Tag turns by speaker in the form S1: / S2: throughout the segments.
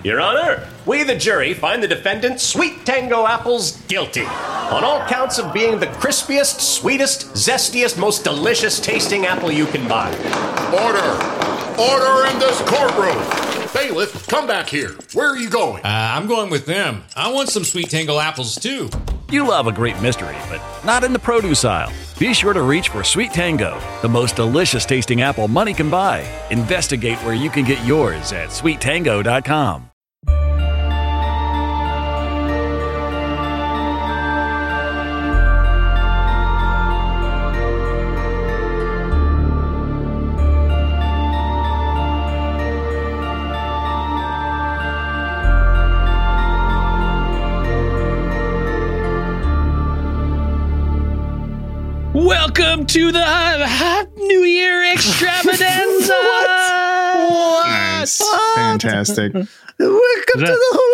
S1: Your Honor, we, the jury, find the defendant, Sweet Tango Apples, guilty on all counts of being the crispiest, sweetest, zestiest, most delicious tasting apple you can buy.
S2: Order! Order in this courtroom! Bailiff, come back here. Where are you going?
S3: I'm going with them. I want some Sweet Tango apples, too.
S4: You love a great mystery, but not in the produce aisle. Be sure to reach for Sweet Tango, the most delicious tasting apple money can buy. Investigate where you can get yours at sweettango.com.
S5: Welcome to the New Year extravaganza.
S6: What? Nice. What? Fantastic.
S7: Welcome to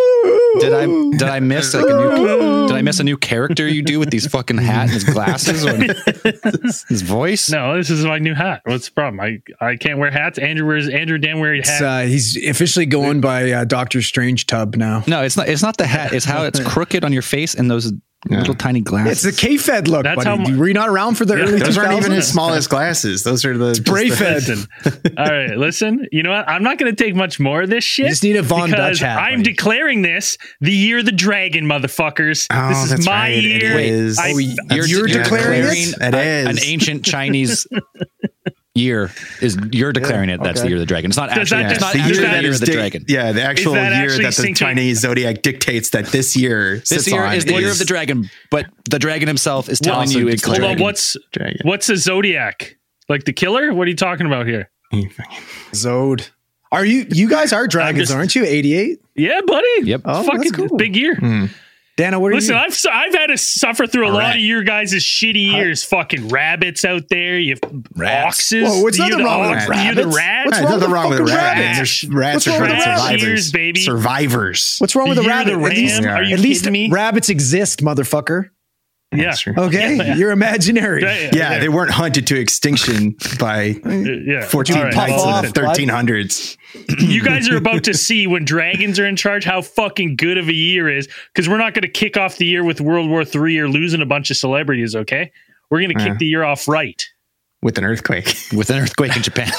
S7: the
S8: Did I miss like a new character you do with these fucking hat and his glasses or his voice?
S5: No, this is my new hat. What's the problem? I can't wear hats. Andrew Dan wears hat.
S7: He's officially going by Doctor Strange Tub now.
S8: No, it's not the hat. It's how it's crooked on your face and those little tiny glasses.
S7: It's the K-Fed look,
S5: That's
S7: buddy.
S5: how
S7: Were you not around for the early 2000s?
S6: Those aren't even his smallest glasses. Those are the
S7: Spray-fed.
S5: All right, listen. You know what? I'm not going to take much more of this shit.
S7: You just need a Von Dutch hat.
S5: I'm declaring this the year of the dragon, motherfuckers.
S6: Oh,
S5: this is
S6: that's
S5: my
S6: right.
S5: year.
S6: It is.
S7: You're declaring it?
S6: It is.
S8: An ancient Chinese year is you're declaring it. That's the year of the dragon. It's not actually.
S5: that
S8: It's not
S6: the
S8: actually
S6: year
S8: the
S6: that
S8: year
S6: is
S8: of the dragon.
S6: Yeah, the actual
S5: that
S6: year
S5: actually
S6: that the
S5: sinking?
S6: Chinese zodiac dictates that this year.
S8: This year is the year of the dragon, but the dragon himself is telling
S6: also
S8: you it's the
S5: Hold
S8: dragon.
S5: on.
S6: Dragon.
S5: What's a zodiac? Like the killer? What are you talking about here?
S7: Zod. Are you guys are dragons, aren't you? 88?
S5: Yeah, buddy.
S8: Yep.
S7: Oh,
S5: Fucking
S7: that's cool.
S5: big year.
S7: Dana, what are
S5: Listen,
S7: you?
S5: I've had to suffer through a lot of your guys' shitty years. Fucking rabbits out there. You have oxes.
S7: Whoa, what's
S5: You
S7: nothing
S5: the
S7: wrong with
S5: ox-
S7: rabbits?
S5: You the rats.
S7: What's
S6: There's nothing wrong with
S7: fucking
S6: rats.
S7: rabbits?
S6: Rats
S7: What's
S6: are
S7: wrong
S6: great
S7: with
S6: survivors.
S5: Years, baby.
S6: Survivors.
S7: What's wrong with
S5: The
S7: the
S5: year of
S7: rabbit?
S5: the
S7: At least,
S5: ram. Are you
S7: at least
S5: kidding me?
S7: rabbits exist, motherfucker.
S5: Yeah.
S6: True.
S7: Okay?
S5: Yeah.
S7: You're imaginary.
S6: Yeah, they weren't hunted to extinction by
S5: Yeah.
S6: 14
S5: All right,
S6: knights
S5: well,
S6: in the 1300s.
S5: You guys are about to see when dragons are in charge how fucking good of a year is, because we're not going to kick off the year with World War III or losing a bunch of celebrities, okay? We're going to kick the year off right.
S6: With an earthquake.
S8: With an earthquake in Japan.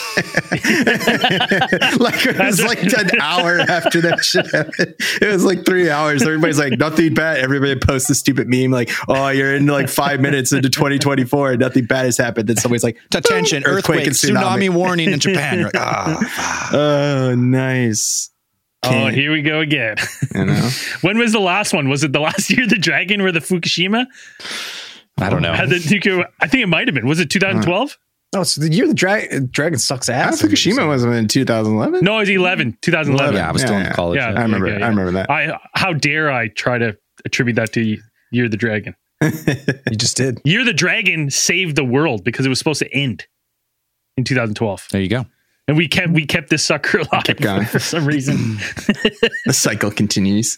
S6: Like it was like an hour after that shit happened. It was like 3 hours. Everybody's like, nothing bad. Everybody posts a stupid meme like, oh, you're in like 5 minutes into 2024 and nothing bad has happened. Then somebody's like,
S8: Attention, earthquake,
S6: and
S8: tsunami warning in Japan. You're like,
S6: Oh, nice.
S5: Oh, here we go again.
S6: You know?
S5: When was the last one? Was it the last year the dragon or the Fukushima
S8: I don't know.
S5: had the nuclear? I think it might have been. Was it 2012?
S7: No, it's the year the dragon sucks ass.
S6: Fukushima wasn't in 2011.
S5: No, it was 2011.
S8: Yeah, I was still in college.
S5: Yeah,
S6: I remember. I remember that.
S5: How dare I try to attribute that to Year of the Dragon?
S7: You just did.
S5: Year of the Dragon saved the world because it was supposed to end in 2012,
S8: There you go.
S5: and we kept this sucker alive
S6: Kept going.
S5: for some reason.
S6: The cycle continues.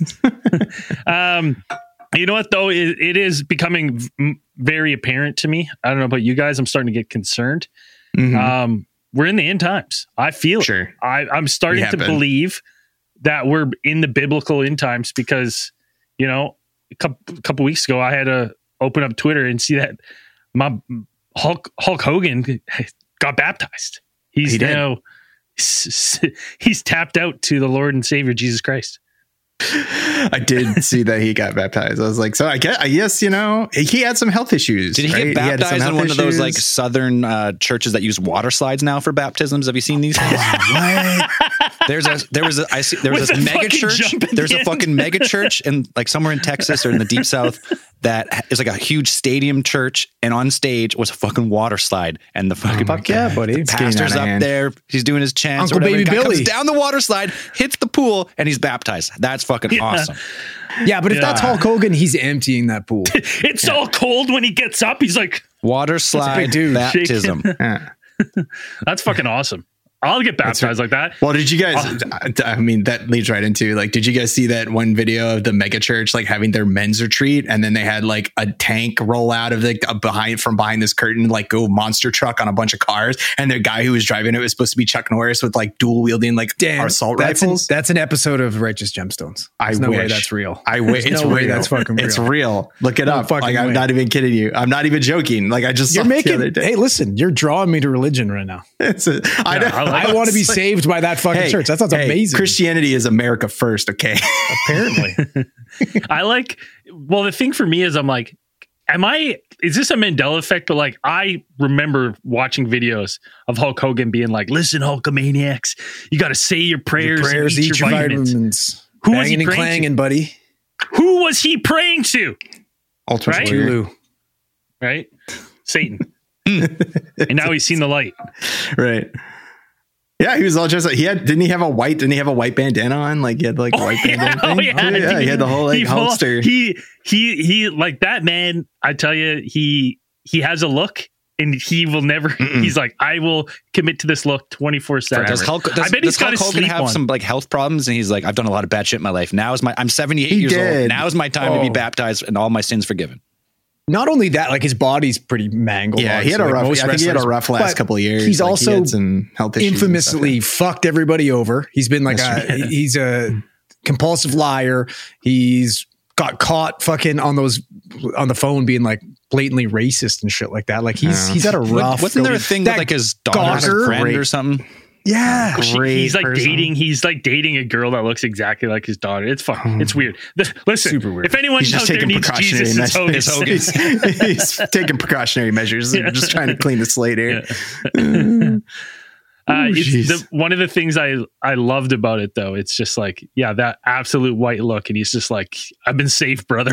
S5: You know what though? It is becoming very apparent to me. I don't know about you guys. I'm starting to get concerned. We're in the end times. I feel
S6: Sure.
S5: it. I'm starting to believe that we're in the biblical end times because, you know, a couple weeks ago, I had to open up Twitter and see that my Hulk Hogan got baptized. He's tapped out to the Lord and Savior Jesus Christ.
S6: I did see that he got baptized. I was like, so I guess, you know, he had some health issues.
S8: Did he
S6: right?
S8: get baptized
S6: some
S8: in
S6: health
S8: one of those like
S6: issues.
S8: southern churches that use water slides now for baptisms? Have you seen these?
S6: What?
S8: There was this
S5: With a
S8: mega
S5: fucking
S8: church.
S5: jump at
S8: There's
S5: the
S8: a
S5: end.
S8: fucking mega church in like somewhere in Texas or in the deep south that is like a huge stadium church, and on stage was a fucking water slide, and the fucking
S7: Fuck yeah, buddy.
S6: It's getting
S8: pastor's
S6: out of
S8: up
S6: hand.
S8: there. He's doing his chants.
S7: Uncle
S8: or whatever.
S7: Baby
S8: Guy comes
S7: Billy.
S8: down the water slide, hits the pool, and he's baptized. That's fucking awesome.
S7: Yeah, but if that's Hulk Hogan, he's emptying that pool.
S5: It's all cold when he gets up. He's like,
S8: Water slide
S7: dude.
S8: baptism.
S6: Yeah.
S5: that's fucking awesome. I'll get baptized like that.
S6: Well, did you guys, I mean, that leads right into like, did you guys see that one video of the mega church, like having their men's retreat? And then they had like a tank roll out of the behind this curtain, like go monster truck on a bunch of cars. And the guy who was driving it was supposed to be Chuck Norris with like dual wielding, like assault rifles.
S7: That's an episode of Righteous Gemstones. There's no way that's real.
S6: I wish.
S7: It's no way that's fucking real.
S6: It's real. Look it up. Like, I'm not even kidding you. I'm not even joking. Like, I just
S7: you're making. Hey, listen, you're drawing me to religion right now. I want to be saved by that fucking church. That sounds amazing.
S6: Christianity is America first. Okay.
S7: Apparently.
S5: The thing for me is I'm like, is this a Mandela effect? But like, I remember watching videos of Hulk Hogan being like, listen, Hulkamaniacs, you got to say your prayers, eat your vitamins. Who was he praying to?
S7: Buddy?
S5: Who was he praying to?
S6: Ultra
S5: right?
S6: Tulu.
S5: Right? Satan. And now he's seen the light.
S6: Right. Yeah, he was all just like, didn't he have a white bandana on? Like he had like a white bandana thing. He had the whole like holster.
S5: He like that man, I tell you, he has a look and he will never he's like, I will commit to this look 24/7. I bet he's got Hulk Hogan have
S8: some like health problems and he's like, I've done a lot of bad shit in my life. I'm 78 years old. Now is my time to be baptized and all my sins forgiven.
S7: Not only that, like his body's pretty mangled.
S6: Yeah, he had a rough. I think he had a rough last couple of years.
S7: He's also
S6: had some health issues
S7: infamously fucked everybody over. He's been like he's a compulsive liar. He's got caught fucking on the phone being like blatantly racist and shit like that. Like he's had a rough.
S8: Wasn't there a thing with like his daughter's friend or something?
S7: Yeah,
S5: he's like dating a girl that looks exactly like his daughter. It's fun. It's weird. Listen, super weird. If anyone out there needs Jesus, it's Hogan.
S6: He's taking precautionary measures. Just trying to clean the slate here.
S5: One of the things I loved about it, though, it's just like, that absolute white look, and he's just like, I've been safe, brother.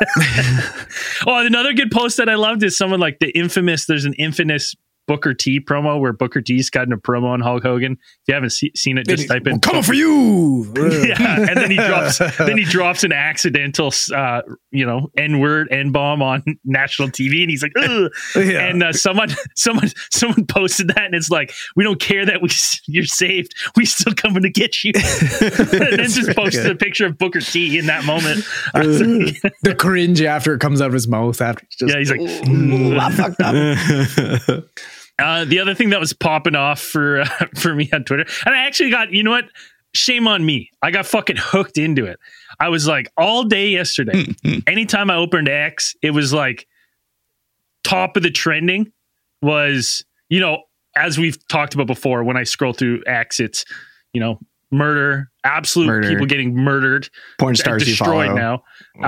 S5: Another good post that I loved is someone like there's an infamous Booker T promo where Booker T's gotten a promo on Hulk Hogan. If you haven't seen it, just type in
S7: coming for you.
S5: Yeah, and then he drops an accidental N-word, N-bomb on national TV, and he's like, ugh. Yeah. And someone posted that, and it's like, we don't care that you're saved, we still coming to get you. And then just posted a picture of Booker T in that moment.
S7: The cringe after it comes out of his mouth after
S5: he's like, I fucked up. The other thing that was popping off for me on Twitter, and I actually got, you know what? Shame on me. I got fucking hooked into it. I was like, all day yesterday, anytime I opened X, it was like top of the trending was, as we've talked about before, when I scroll through X, it's, murder, absolute people getting murdered,
S6: porn stars
S5: destroyed now,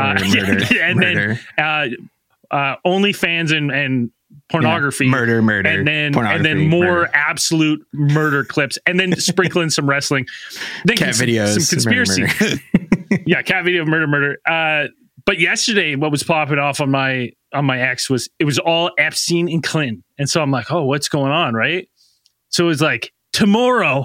S6: murder.
S5: Then OnlyFans and pornography,
S6: murder,
S5: and then more absolute murder clips, and then sprinkle in some wrestling, then
S6: cat videos,
S5: some conspiracy, murder. Cat video of murder. But yesterday, what was popping off on my X was all Epstein and Clinton, and so I'm like, oh, what's going on, right? So it was like tomorrow,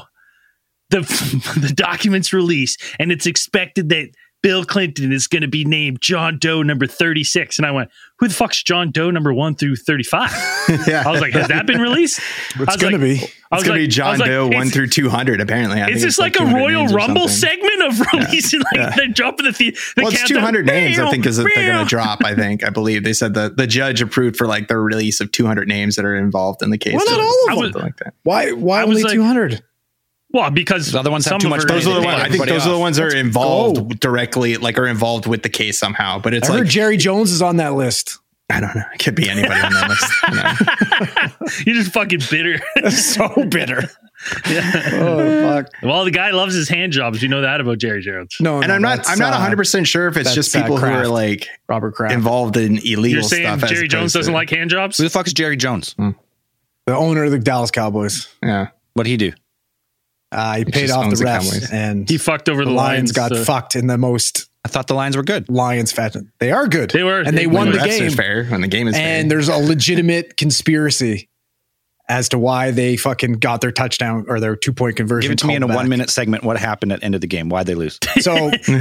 S5: the documents release, and it's expected that Bill Clinton is going to be named John Doe number 36. And I went, who the fuck's John Doe number 1 through 35? I was like, has that been released?
S7: It's going to be.
S6: It's going to be John Doe 1 through 200, apparently.
S5: Is this like a Royal Rumble segment of releasing? They're dropping the
S6: it's 200 names, I think, is that they're going to drop, I believe. They said the judge approved for like the release of 200 names that are involved in the case.
S7: Well, not all of them. Like that. Why only 200?
S5: Well, because
S8: the other ones have too much.
S6: Those are the ones. I think those are the ones that are involved directly, like are involved with the case somehow. But it's
S7: I heard Jerry Jones is on that list.
S6: I don't know. It could be anybody on that
S5: list. You're just fucking bitter.
S7: So bitter.
S5: Yeah.
S7: Oh fuck.
S5: Well, the guy loves his hand jobs. You know that about Jerry Jones.
S6: No, I'm not 100% sure if it's just people who are like
S7: Robert Kraft
S6: involved in illegal
S5: You're saying
S6: stuff.
S5: Jerry Jones doesn't like hand jobs?
S8: Who the fuck is Jerry Jones?
S7: The owner of the Dallas Cowboys.
S6: Yeah.
S8: What'd he do?
S7: He paid off the refs and
S5: he fucked over the
S7: Lions. Got fucked in the most.
S8: I thought the Lions were good.
S7: Lions fashion. They are good.
S5: They were,
S7: and they won the game.
S6: Fair when the game is fair.
S7: And there's a legitimate conspiracy as to why they fucking got their touchdown or their 2-point conversion.
S8: Give it to me in a 1-minute segment. What happened at the end of the game? Why'd they lose?
S7: So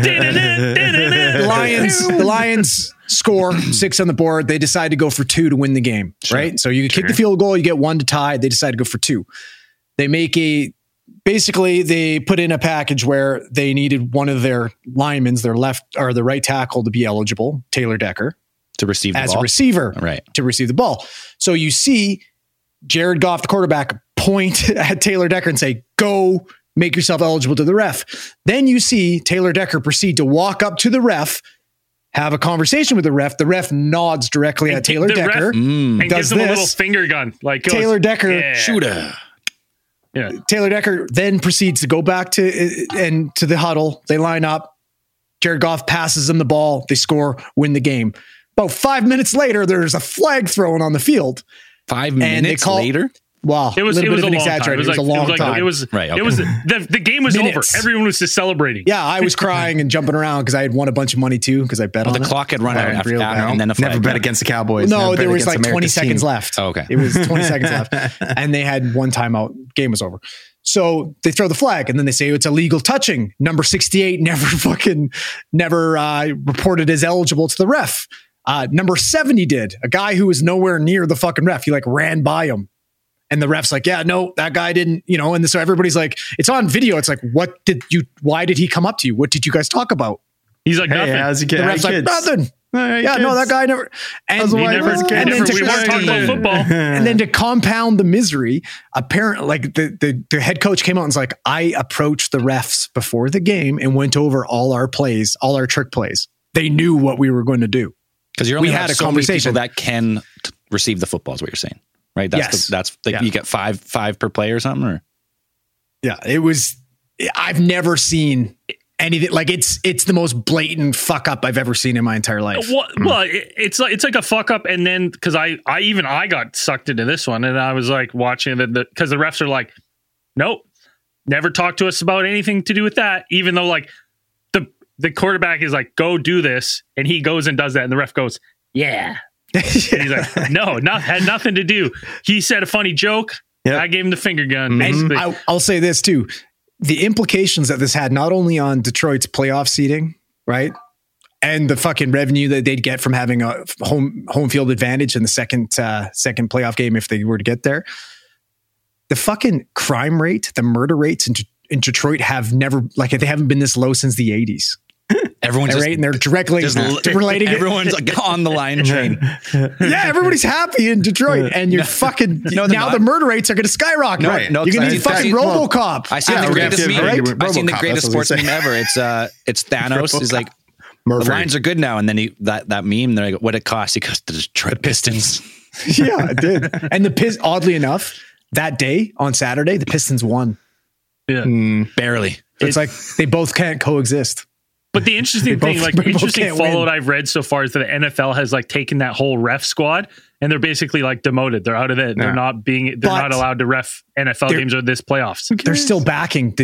S7: the Lions score 6 on the board. They decide to go for 2 to win the game. Right. So you kick the field goal, you get 1 to tie. They decide to go for 2. They make a basically they put in a package where they needed one of their linemen, their left or the right tackle, to be eligible, Taylor Decker,
S8: to receive the
S7: as
S8: ball.
S7: a receiver,
S8: Right.
S7: to receive the ball. So you see Jared Goff, the quarterback, point at Taylor Decker and say, "Go make yourself eligible to the ref." Then you see Taylor Decker proceed to walk up to the ref, have a conversation with the ref. The ref nods directly at Taylor Decker
S5: and
S7: does
S5: gives him a little
S7: this.
S5: finger gun. Like goes,
S7: Taylor Decker,
S5: yeah.
S8: Shooter.
S5: Yeah.
S7: Taylor Decker then proceeds to go back to the huddle. They line up. Jared Goff passes them the ball. They score, win the game. About 5 minutes later, there's a flag thrown on the field.
S8: 5 minutes later?
S7: Wow.
S5: It was a long time. It was a long time. It was
S8: right. Okay.
S5: It was the game was
S7: Minutes.
S5: over. Everyone was just celebrating.
S7: Yeah, I was crying and jumping around because I had won a bunch of money too because I bet on
S8: the
S7: it.
S8: clock had run out after, and then a flag.
S6: Never bet against the Cowboys.
S7: No,
S6: Never bet
S7: there was
S6: against
S7: like 20
S6: America's
S7: seconds
S6: team.
S7: left.
S8: Oh, okay.
S7: It was 20 seconds left. And they had one timeout. Game was over. So they throw the flag and then they say it's illegal touching. Number 68 never reported as eligible to the ref. Number 70 did. A guy who was nowhere near the fucking ref. He like ran by him. And the ref's like, yeah, no, that guy didn't, and so everybody's like, it's on video. It's like, why did he come up to you? What did you guys talk about?
S5: He's like, nothing.
S7: The ref's like, nothing. Yeah, no, that guy never. And
S5: we weren't talking about football.
S7: And then to compound the misery, apparently, like the head coach came out and was like, I approached the refs before the game and went over all our plays, all our trick plays. They knew what we were going to do.
S8: Because you only had a conversation that can receive the football, is what you're saying, right? That's you get five per play or something, or
S7: yeah, it was. I've never seen anything like it's the most blatant fuck up I've ever seen in my entire life.
S5: Well, it's like a fuck up, and then because I got sucked into this one, and I was like watching it because the refs are like, nope, never talk to us about anything to do with that, even though like the quarterback is like, go do this, and he goes and does that, and the ref goes, yeah. And he's like, no, had nothing to do. He said a funny joke. Yep. I gave him the finger gun.
S7: And I'll say this too. The implications that this had not only on Detroit's playoff seeding, right? And the fucking revenue that they'd get from having a home field advantage in the second playoff game if they were to get there. The fucking crime rate, the murder rates in Detroit they haven't been this low since the 80s.
S8: Everyone's
S7: right, and they're directly relating.
S8: Everyone's on the line train.
S7: Yeah, everybody's happy in Detroit, and you're fucking. now the murder rates are going to skyrocket.
S8: No,
S7: you're going to need fucking RoboCop.
S8: I seen the greatest sports meme ever. It's Thanos. He's like, Murphy. The lines are good now, and then that meme. They're like, what it costs? He goes to the Detroit Pistons.
S7: Yeah, it did. And oddly enough, that day on Saturday, the Pistons won.
S5: Yeah,
S8: barely.
S7: It's like they both can't coexist.
S5: But the interesting follow I've read so far is that the NFL has like taken that whole ref squad and they're basically like demoted. They're out of it. They're not allowed to ref NFL games or this playoffs.
S7: They're still backing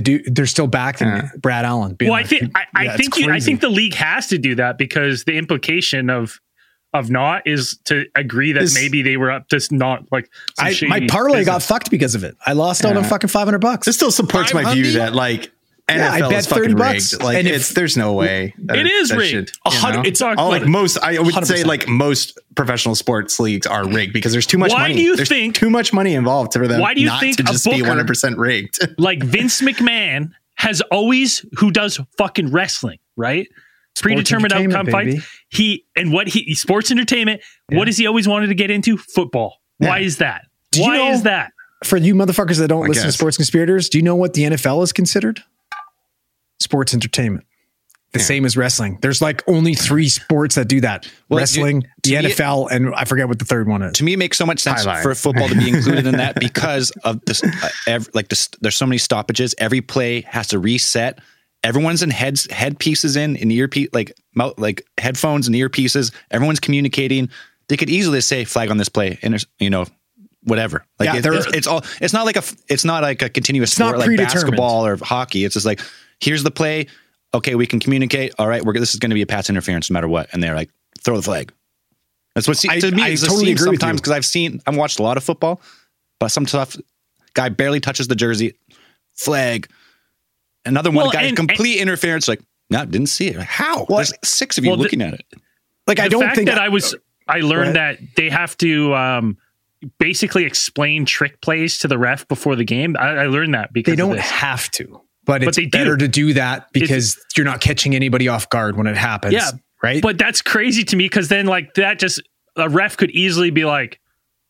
S7: Brad Allen.
S5: Well, I think the league has to do that because the implication of not is to agree that maybe they were up to not like
S7: my parlay got fucked because of it. I lost out on fucking $500.
S6: This still supports my view that like NFL is fucking rigged. Like there's no way
S5: it is rigged.
S6: It's like most. I would 100%. Say like most professional sports leagues are rigged because there's too much money.
S5: Do you
S6: there's
S5: think
S6: too much money involved for them?
S5: Why do you think
S6: to just be 100% rigged?
S5: Like Vince McMahon who does fucking wrestling, right? Predetermined outcome fights. Sports entertainment. Yeah. What does he always wanted to get into? Football. Yeah. Why is that? Why is that?
S7: For you motherfuckers that don't listen to Sports Conspirators, do you know what the NFL is considered? Sports entertainment. The same as wrestling. There's like only 3 sports that do that. Wrestling, the NFL, and I forget what the third one is.
S8: To me, it makes so much sense for football to be included in that because of this. There's so many stoppages. Every play has to reset. Everyone's in headpieces in earpiece, like headphones and earpieces. Everyone's communicating. They could easily say flag on this play, and whatever. Like it's not like a continuous sport like basketball or hockey. It's just like, here's the play. Okay, we can communicate. All right, this is going to be a pass interference no matter what. And they're like, throw the flag. That's what to me is totally agree sometimes because I've watched a lot of football, but some tough guy barely touches the jersey, flag. Another one guy complete interference. Like, no, didn't see it. How? There's 6 of you looking at it.
S7: Like, I don't think
S5: that I learned that they have to basically explain trick plays to the ref before the game. I learned that because
S7: they don't have to, but it's better to do that because you're not catching anybody off guard when it happens.
S5: Yeah.
S7: Right.
S5: But that's crazy to me because then like that just a ref could easily be like,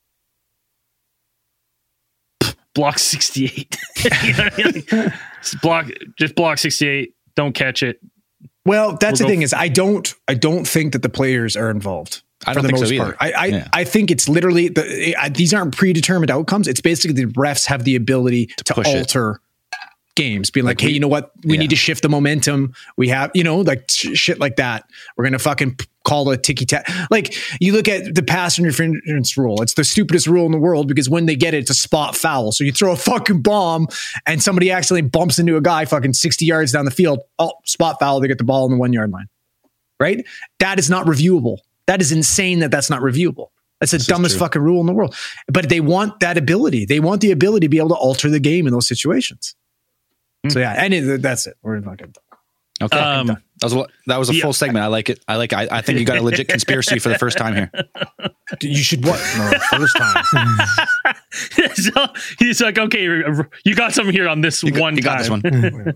S5: block 68. You know what I mean? Like, block 68. Don't catch it.
S7: Well, that's the thing is I don't think that the players are involved.
S8: I don't think so either.
S7: I think it's literally these aren't predetermined outcomes. It's basically the refs have the ability to alter games, being like, hey, you know what? We need to shift the momentum. We have, like shit like that. We're going to fucking call a ticky-tack. Like you look at the pass interference rule. It's the stupidest rule in the world because when they get it, it's a spot foul. So you throw a fucking bomb and somebody accidentally bumps into a guy fucking 60 yards down the field. Oh, spot foul. They get the ball on the 1 yard line. Right? That is not reviewable. That is insane that's not reviewable. That's the dumbest fucking rule in the world. But they want that ability. They want the ability to be able to alter the game in those situations. So yeah, and that's it. We're fucking done.
S8: Okay. That was a full segment. I like it. I think you got a legit conspiracy for the first time here.
S7: You should what? No, first time.
S5: So he's like, okay, you got something here on this one. You got this one.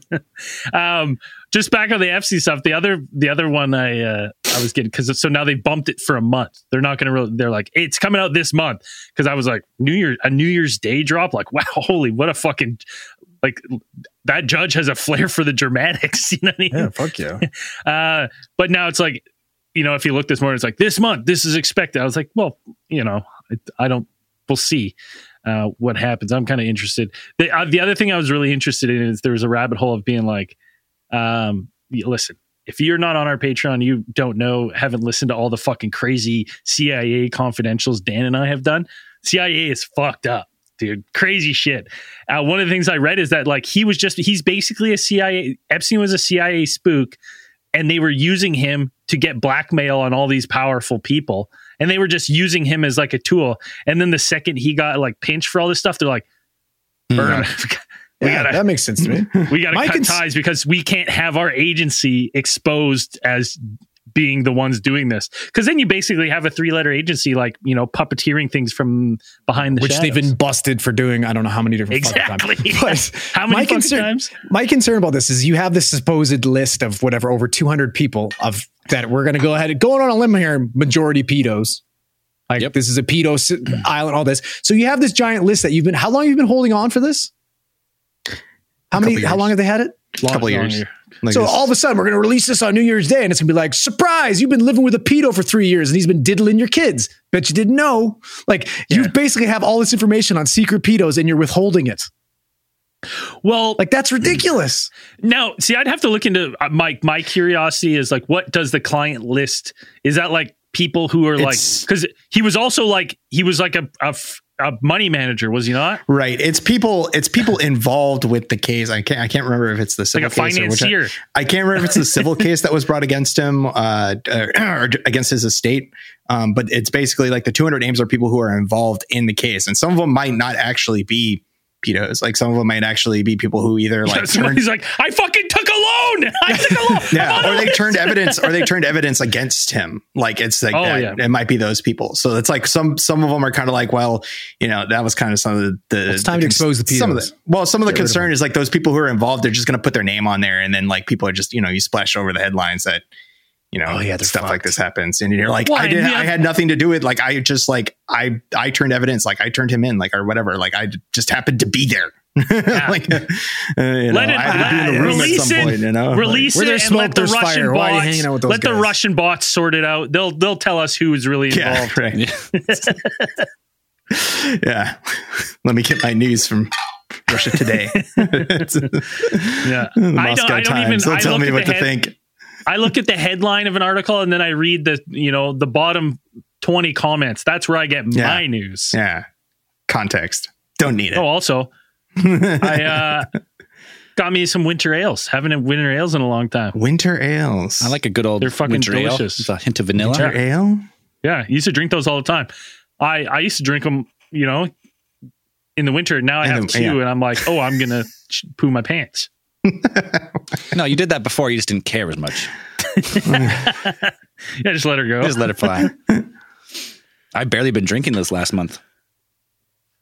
S5: Just back on the FC stuff. The other one I was getting so now they bumped it for a month. They're not going to. They're like, hey, it's coming out this month because I was like New Year's Day drop. Like, wow, holy, what a fucking. Like that judge has a flair for the dramatics, you know what I mean?
S7: Yeah, fuck yeah.
S5: But now it's like, if you look this morning, it's like this month, this is expected. I was like, well, we'll see what happens. I'm kind of interested. The other thing I was really interested in is there was a rabbit hole of being like, listen, if you're not on our Patreon, you don't know, haven't listened to all the fucking crazy CIA confidentials Dan and I have done. CIA is fucked up. Dude, crazy shit. One of the things I read is that like he's basically a CIA. Epstein was a CIA spook, and they were using him to get blackmail on all these powerful people, and they were just using him as like a tool. And then the second he got like pinched for all this stuff, they're like, burn.
S7: That makes sense to me.
S5: We got to cut ties because we can't have our agency exposed as being the ones doing this, because then you basically have a 3-letter agency like puppeteering things from behind the
S7: which
S5: shadows.
S7: They've been busted for doing I don't know how many different
S5: exactly
S7: times.
S5: How many times?
S7: My concern about this is you have this supposed list of whatever over 200 people of that we're going to go ahead and going on a limb here, majority pedos. Like this is a pedo island, all this. So you have this giant list that how long have you been holding on for this? How long have they had it?
S8: A couple years.
S7: Like so all of a sudden we're going to release this on New Year's Day and it's going to be like, surprise, you've been living with a pedo for 3 years and he's been diddling your kids. Bet you didn't know. Like you basically have all this information on secret pedos and you're withholding it.
S5: Well,
S7: like that's ridiculous.
S5: Now, see, I'd have to look into my curiosity is like, what does the client list? Is that like people who are like, because he was also like, he was like a money manager, was he not?
S6: Right. It's people involved with the case. I can't remember if it's the civil
S5: like a
S6: case
S5: financier.
S6: I can't remember if it's the civil case that was brought against him or against his estate. But it's basically like the 200 names are people who are involved in the case, and some of them might not actually be pedos. Like some of them might actually be people who either like
S5: he's like, I fucking took a loan. I took a loan.
S6: Yeah, or they turned evidence against him. Like it's like it might be those people. So it's like some of them are kind of like, well, that was kind of some of the
S7: it's time to expose the pedos.
S6: Some of the concern is like those people who are involved, they're just going to put their name on there, and then like people are just you splash over the headlines that stuff like this happens, and you're like, I had nothing to do with, like, I just like I turned evidence, like I turned him in, like, or whatever, like I just happened to be there. Like, I had to be in the room at some point,
S5: release
S7: like,
S5: it and let the Russian bots, let the Russian bots sort it out. They'll tell us who's really involved.
S6: Yeah, right. Yeah. Let me get my news from Russia Today.
S5: Yeah.
S6: Moscow Times. Don't tell me what to think.
S5: I look at the headline of an article and then I read the bottom 20 comments. That's where I get my news.
S6: Yeah. Context. Don't need it.
S5: Oh, also, I got me some winter ales. Haven't had winter ales in a long time.
S6: Winter ales.
S8: I like a good old
S5: They're fucking
S8: winter
S5: delicious.
S8: Ale. With a hint of vanilla.
S6: Winter ale?
S5: Yeah. I used to drink those all the time. I used to drink them, in the winter. Now I have two and I'm like, oh, I'm going to poo my pants.
S8: No, you did that before. You just didn't care as much.
S5: Yeah, just let her go.
S8: Just let it fly. I've barely been drinking this last month.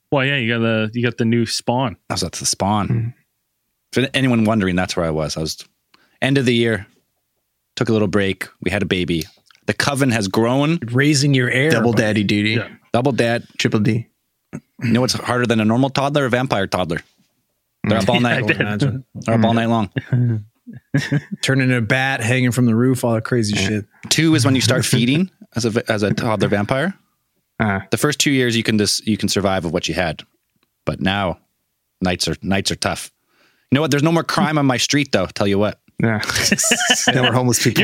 S5: Well, yeah, you got the new Spawn.
S8: That's the Spawn. For anyone wondering, that's where I was. I was end of the year, took a little break. We had a baby. The coven has grown.
S7: Raising your heir.
S6: Double daddy duty.
S5: Yeah.
S8: Double dad.
S6: Triple D.
S8: You know what's harder than a normal toddler? A vampire toddler. They're up all night. They're up all night long.
S7: Turning into a bat, hanging from the roof, all that crazy shit.
S8: 2 is when you start feeding as a toddler vampire. The first 2 years you can survive with what you had, but now nights are tough. You know what? There's no more crime on my street, though. Tell you what.
S6: Yeah, no more homeless people.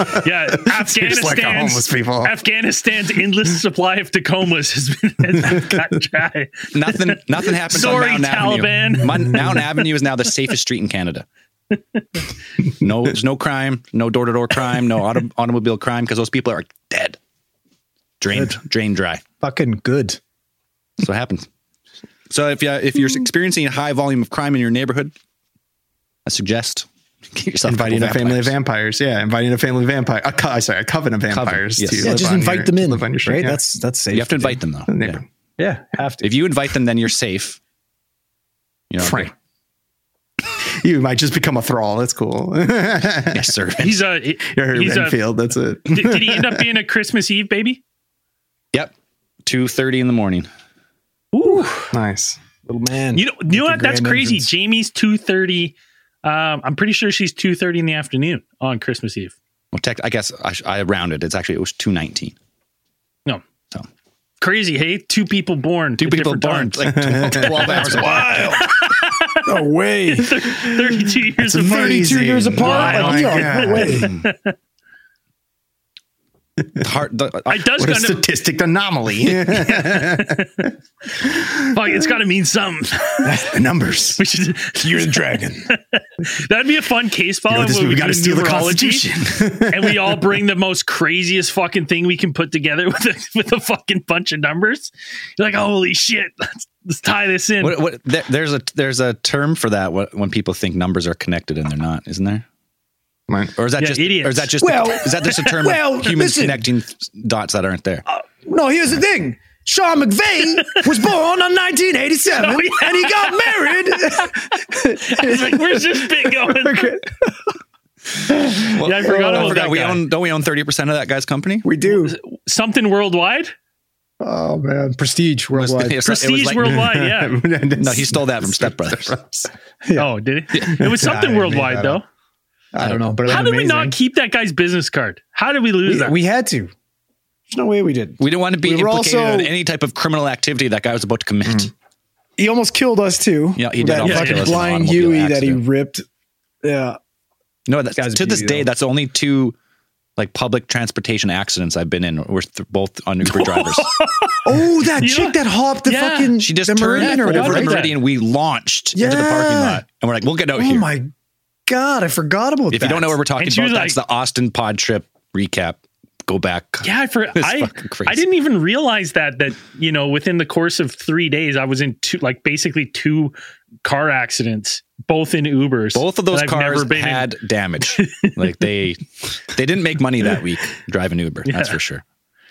S5: Afghanistan's endless supply of Tacomas has been cut dry.
S8: Nothing happens.
S5: Sorry,
S8: on Mountain
S5: Taliban.
S8: Avenue. Mountain Avenue is now the safest street in Canada. No, there's no crime, no door-to-door crime, no automobile crime because those people are dead, drained dry.
S7: Fucking good.
S8: That's what happens. So if you're experiencing a high volume of crime in your neighborhood, I suggest get yourself
S6: inviting a family of vampires. Yeah, inviting a family of vampires. A coven of vampires.
S8: Yes.
S6: To
S7: just invite them in.
S6: Live on your street.
S7: Right?
S6: Yeah.
S7: That's safe.
S8: You have to invite them though.
S7: Yeah, have to.
S8: If you invite them, then you're safe. You know,
S6: right. You might just become a thrall. That's cool.
S8: Yes, sir.
S6: You're Renfield. That's it.
S5: Did he end up being a Christmas Eve baby?
S8: Yep. 2:30 in the morning.
S6: Ooh, nice
S7: little man.
S5: You know what? That's crazy.
S7: Entrance.
S5: Jamie's 2:30. I'm pretty sure she's 2:30 in the afternoon on Christmas Eve.
S8: Well, I guess I rounded. It was 2:19.
S5: No.
S8: So
S5: crazy. Hey, 2 people born.
S8: 2 people born. Like 12 hours apart.
S7: No way.
S5: 32 years apart.
S7: 32 years apart.
S6: Oh my God.
S7: No way.
S6: What a statistic anomaly.
S5: Fuck, it's got to mean something.
S6: The numbers.
S7: You're the dragon.
S5: That'd be a fun case file.
S6: We got to steal the Constitution.
S5: And we all bring the most craziest fucking thing we can put together with a fucking bunch of numbers. You're like, holy shit, let's tie this in.
S8: There's a term for that when people think numbers are connected and they're not, isn't there? Or is that just
S5: idiots.
S8: Or is that just a term of humans connecting dots that aren't there?
S7: No, here's the thing. Sean McVay was born on 1987 and he got married.
S5: It's like, where's this bit going?
S8: Well,
S5: I forgot about that guy.
S8: Don't we own 30% of that guy's company?
S7: We do.
S5: Something Worldwide?
S7: Oh man, Prestige Worldwide.
S5: Prestige Worldwide, yeah.
S8: No, he stole that from Step Brothers.
S5: Yeah. Oh, did he? It was Something Worldwide, though.
S7: I don't know, but
S5: how did we not keep that guy's business card? How did we lose that?
S7: We had to. There's no way we did.
S8: We didn't want to be implicated in any type of criminal activity that guy was about to commit.
S7: He almost killed us too.
S8: Yeah, he did.
S7: That fucking blind Huey that he ripped. Yeah.
S8: No, to this day, that's only 2 like public transportation accidents I've been in. We're both on Uber drivers.
S7: Oh, that chick that hopped the fucking.
S8: She just turned over the Meridian. We launched into the parking lot, and we're like, "We'll get out here."
S7: Oh my God, I forgot about that.
S8: If you don't know what we're talking about, that's the Austin pod trip recap. Go back.
S5: Yeah, I didn't even realize that within the course of 3 days, I was in basically 2 car accidents, both in Ubers.
S8: Both of those cars had damage. Like they didn't make money that week driving Uber. Yeah. That's for sure.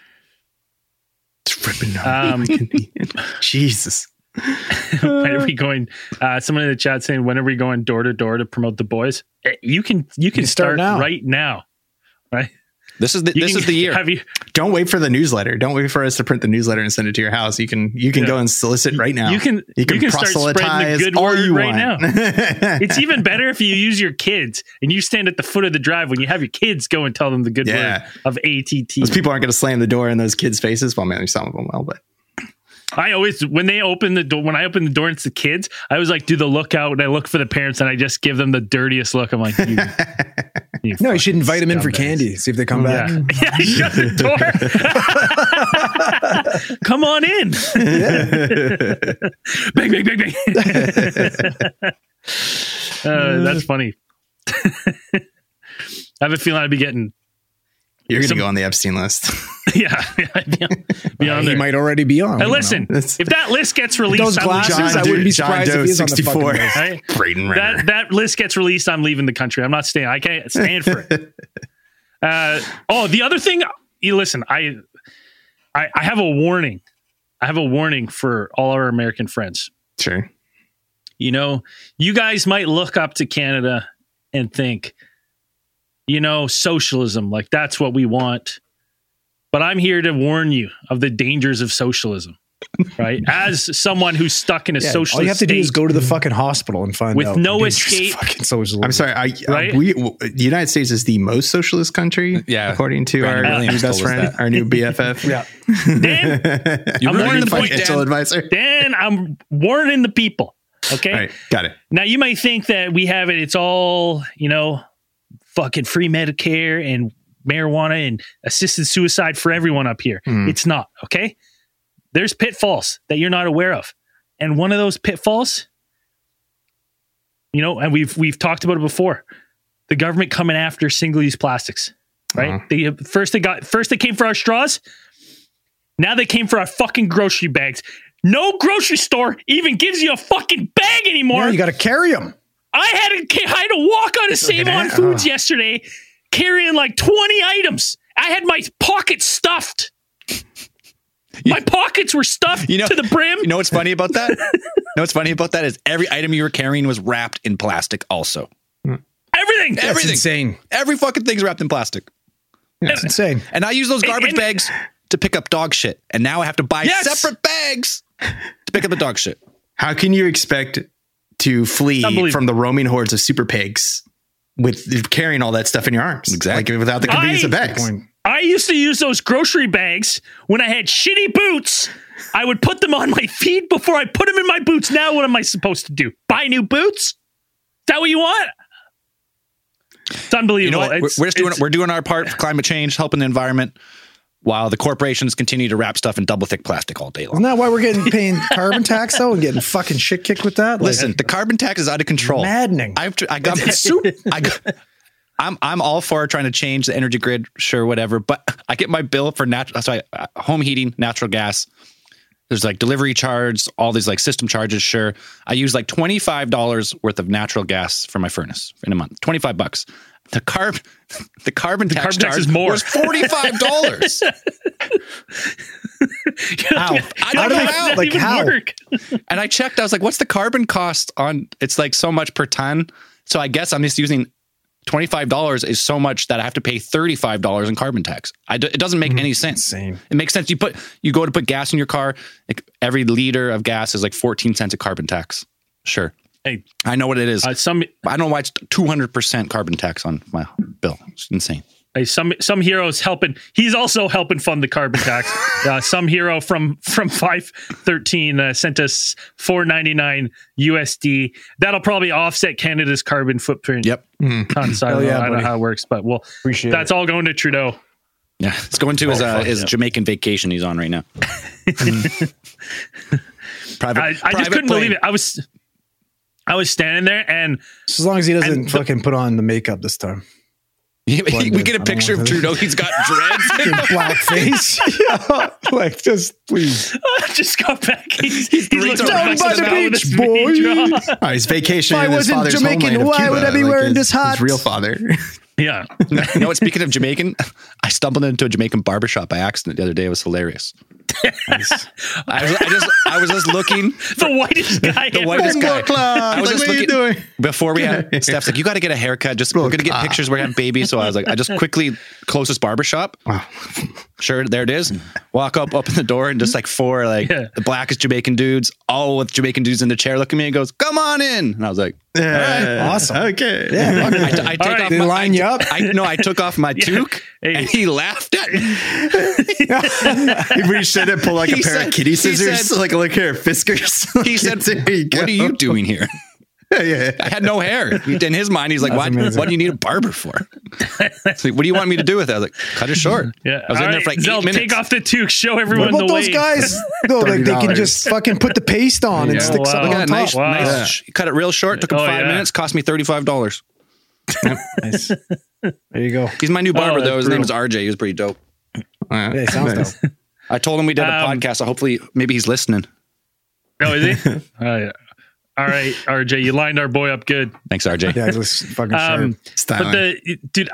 S6: Jesus.
S5: When are we going? Someone in the chat saying, when are we going door to door to promote the boys? You can start now. Right now, right?
S8: This is the year.
S6: Don't wait for the newsletter. Don't wait for us to print the newsletter and send it to your house. You can go and solicit right now.
S5: You can start spreading the good word right now. It's even better if you use your kids and you stand at the foot of the drive when you have your kids go and tell them the good word of ATT.
S6: Those people aren't going to slam the door in those kids' faces. Well, maybe some of them will, but.
S5: I always, when I open the door and it's the kids, I always do the lookout and I look for the parents and I just give them the dirtiest look. I'm like, you
S7: should invite them in for candy. See if they come back.
S5: Yeah, shut the door. Come on in. Bang, bang, bang, bang. That's funny. I have a feeling I'd be getting.
S6: You're going to go on the Epstein list.
S5: Yeah. Be on there.
S7: He might already be on.
S5: Hey, listen, if that list gets released,
S7: those glasses, I wouldn't be surprised if he's on the fucking list.
S5: Right? That list gets released, I'm leaving the country. I'm not staying. I can't stand for it. The other thing, listen, I have a warning. I have a warning for all our American friends.
S6: Sure.
S5: You know, you guys might look up to Canada and think, you know, socialism, like that's what we want. But I'm here to warn you of the dangers of socialism, right? As someone who's stuck in a socialist
S7: all you have to do is
S5: state
S7: go to the fucking hospital and find
S5: with
S7: out.
S5: no
S7: the
S5: escape.
S7: Fucking socialism.
S6: I'm sorry.
S5: Right?
S6: The United States is the most socialist country, according to our new best friend, our new BFF.
S7: Yeah.
S5: Dan,
S6: You're
S5: I'm warning the
S6: financial advisor.
S5: Dan, I'm warning the people. Okay.
S6: All right, got it.
S5: Now you might think that we have it. It's all, you know, fucking free Medicare and marijuana and assisted suicide for everyone up here. It's not. Okay. There's pitfalls that you're not aware of. And one of those pitfalls, you know, and we've talked about it before, the government coming after single-use plastics, right? First they came for our straws. Now they came for our fucking grocery bags. No grocery store even gives you a fucking bag anymore.
S7: Yeah, you got to carry them.
S5: I had to walk on to Save On Foods yesterday carrying like 20 items. I had my pockets stuffed. My pockets were stuffed to the brim.
S8: You know what's funny about that? What's funny about that is every item you were carrying was wrapped in plastic also.
S5: Everything.
S7: That's insane.
S8: Every fucking thing's wrapped in plastic.
S7: That's insane.
S8: And I use those garbage bags to pick up dog shit. And now I have to buy separate bags to pick up the dog shit.
S6: How can you expect to flee from the roaming hordes of super pigs with carrying all that stuff in your arms?
S8: Exactly.
S6: Like without the convenience of bags.
S5: I used to use those grocery bags when I had shitty boots. I would put them on my feet before I put them in my boots. Now what am I supposed to do? Buy new boots? Is that what you want? It's unbelievable.
S8: You know what? We're doing our part for climate change, helping the environment, while the corporations continue to wrap stuff in double thick plastic all day long.
S7: Isn't that why we're paying carbon tax though and getting fucking shit kicked with that?
S8: Listen, the carbon tax is out of control.
S7: Maddening.
S8: I'm all for trying to change the energy grid, sure, whatever. But I get my bill for home heating, natural gas. There's like delivery charge, all these like system charges. Sure, I use like $25 worth of natural gas for my furnace in a month. $25. The carbon tax charge
S5: is more.
S8: was $45.
S5: How?
S8: I don't know how.
S5: Like how? Work?
S8: And I checked. I was like, "What's the carbon cost on?" It's like so much per ton. So I guess I'm just using $25 is so much that I have to pay $35 in carbon tax. It doesn't make any sense. Insane. It makes sense. You go to put gas in your car. Like every liter of gas is like 14 cents of carbon tax. Sure.
S5: Hey,
S8: I know what it is. I don't know why it's 200% carbon tax on my bill. It's insane.
S5: Hey, some heroes helping. He's also helping fund the carbon tax. Some hero from 513 sent us $4.99 USD. That'll probably offset Canada's carbon footprint.
S8: Yep.
S5: I don't know how it works, but that's all going to Trudeau.
S8: Yeah, it's going to his Jamaican vacation he's on right now.
S5: I just couldn't believe it. I was standing there, and
S7: as long as he doesn't fucking put on the makeup this time.
S8: We get a picture of Trudeau. He's got dreads,
S7: black face. Yeah, like just please.
S5: I just got back. He's
S7: down by the beach, boy.
S6: He's vacationing.
S7: If I wasn't Jamaican, why would I be wearing this hat?
S6: His real father.
S5: Yeah.
S8: You know what? Speaking of Jamaican, I stumbled into a Jamaican barbershop by accident the other day. It was hilarious. I was just looking
S5: for the whitest guy.
S8: I was just looking before we had Steph's like, you got to get a haircut. We're gonna get pictures. We're gonna have babies. So I was like, I just quickly closest barbershop. Sure, there it is. Walk up in the door and just like four the blackest Jamaican dudes, all with Jamaican dudes in the chair, look at me and goes, "Come on in." And I was like, all right,
S7: awesome,
S6: okay,
S7: yeah.
S8: I take off.
S7: They line you up.
S8: I took off my toque and he laughed at me.
S6: He reached in and pulled like a pair of kitty scissors, like look here, Fiskars.
S8: He said, "What are you doing here?"
S6: Yeah.
S8: I had no hair. In his mind, he's like, "What do you need a barber for?" Like, what do you want me to do with it? I was like, "Cut it short."
S5: Yeah,
S8: I was in there for like 8 minutes.
S5: Take off the toque. Show everyone
S7: what about
S5: the
S7: those
S5: wave.
S7: Guys? No, like they can just fucking put the paste on and stick something on top.
S8: Nice. Cut it real short. Took him 5 minutes. Cost me $35.
S7: Nice. There you go.
S8: He's my new barber though. His name is RJ. He was pretty dope.
S7: Yeah, he sounds dope.
S8: I told him we did a podcast, so hopefully maybe he's listening.
S5: Oh, is he? All right, RJ, you lined our boy up good.
S8: Thanks, RJ.
S7: Yeah, just fucking sharp.
S5: But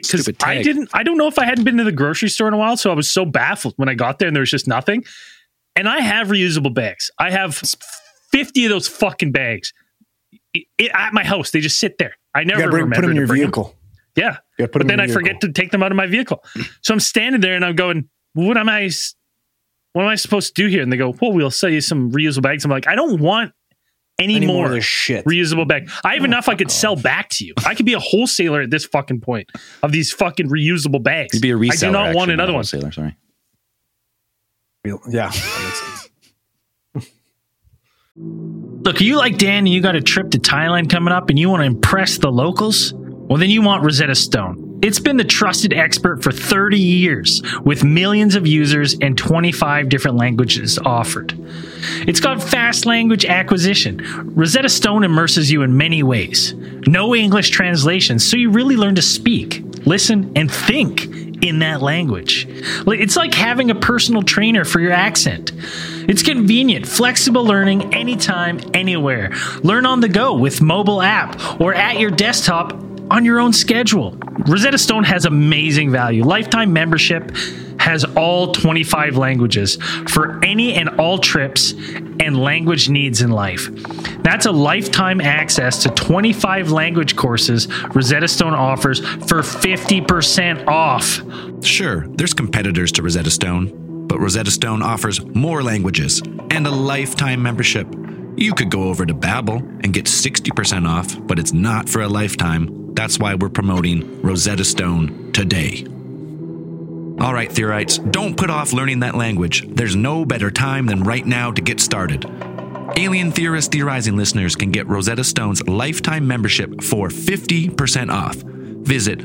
S5: I don't know if I hadn't been to the grocery store in a while, so I was so baffled when I got there and there was just nothing. And I have reusable bags. I have 50 of those fucking bags at my house. They just sit there. I never remember
S7: put them in your vehicle.
S5: Them. Yeah. But then I forget to take them out of my vehicle. So I'm standing there and I'm going, what am I supposed to do here? And they go, well, we'll sell you some reusable bags. I'm like, I don't want any more
S7: of this shit.
S5: Reusable bag. I have enough I could sell back to you. I could be a wholesaler at this fucking point of these fucking reusable bags.
S8: You'd be a reseller.
S5: I do not want another one.
S8: Wholesaler, sorry.
S7: Yeah, that makes sense.
S5: Look, you like Dan and you got a trip to Thailand coming up and you want to impress the locals? Well, then you want Rosetta Stone. It's been the trusted expert for 30 years with millions of users and 25 different languages offered. It's got fast language acquisition. Rosetta Stone immerses you in many ways. No English translation, so you really learn to speak, listen, and think in that language. It's like having a personal trainer for your accent. It's convenient, flexible learning anytime, anywhere. Learn on the go with mobile app or at your desktop on your own schedule. Rosetta Stone has amazing value. Lifetime membership has all 25 languages for any and all trips and language needs in life. That's a lifetime access to 25 language courses Rosetta Stone offers for 50% off.
S9: Sure, there's competitors to Rosetta Stone, but Rosetta Stone offers more languages and a lifetime membership. You could go over to Babbel and get 60% off, but it's not for a lifetime. That's why we're promoting Rosetta Stone today. All right, Theorites, don't put off learning that language. There's no better time than right now to get started. Alien Theorist Theorizing listeners can get Rosetta Stone's lifetime membership for 50% off. Visit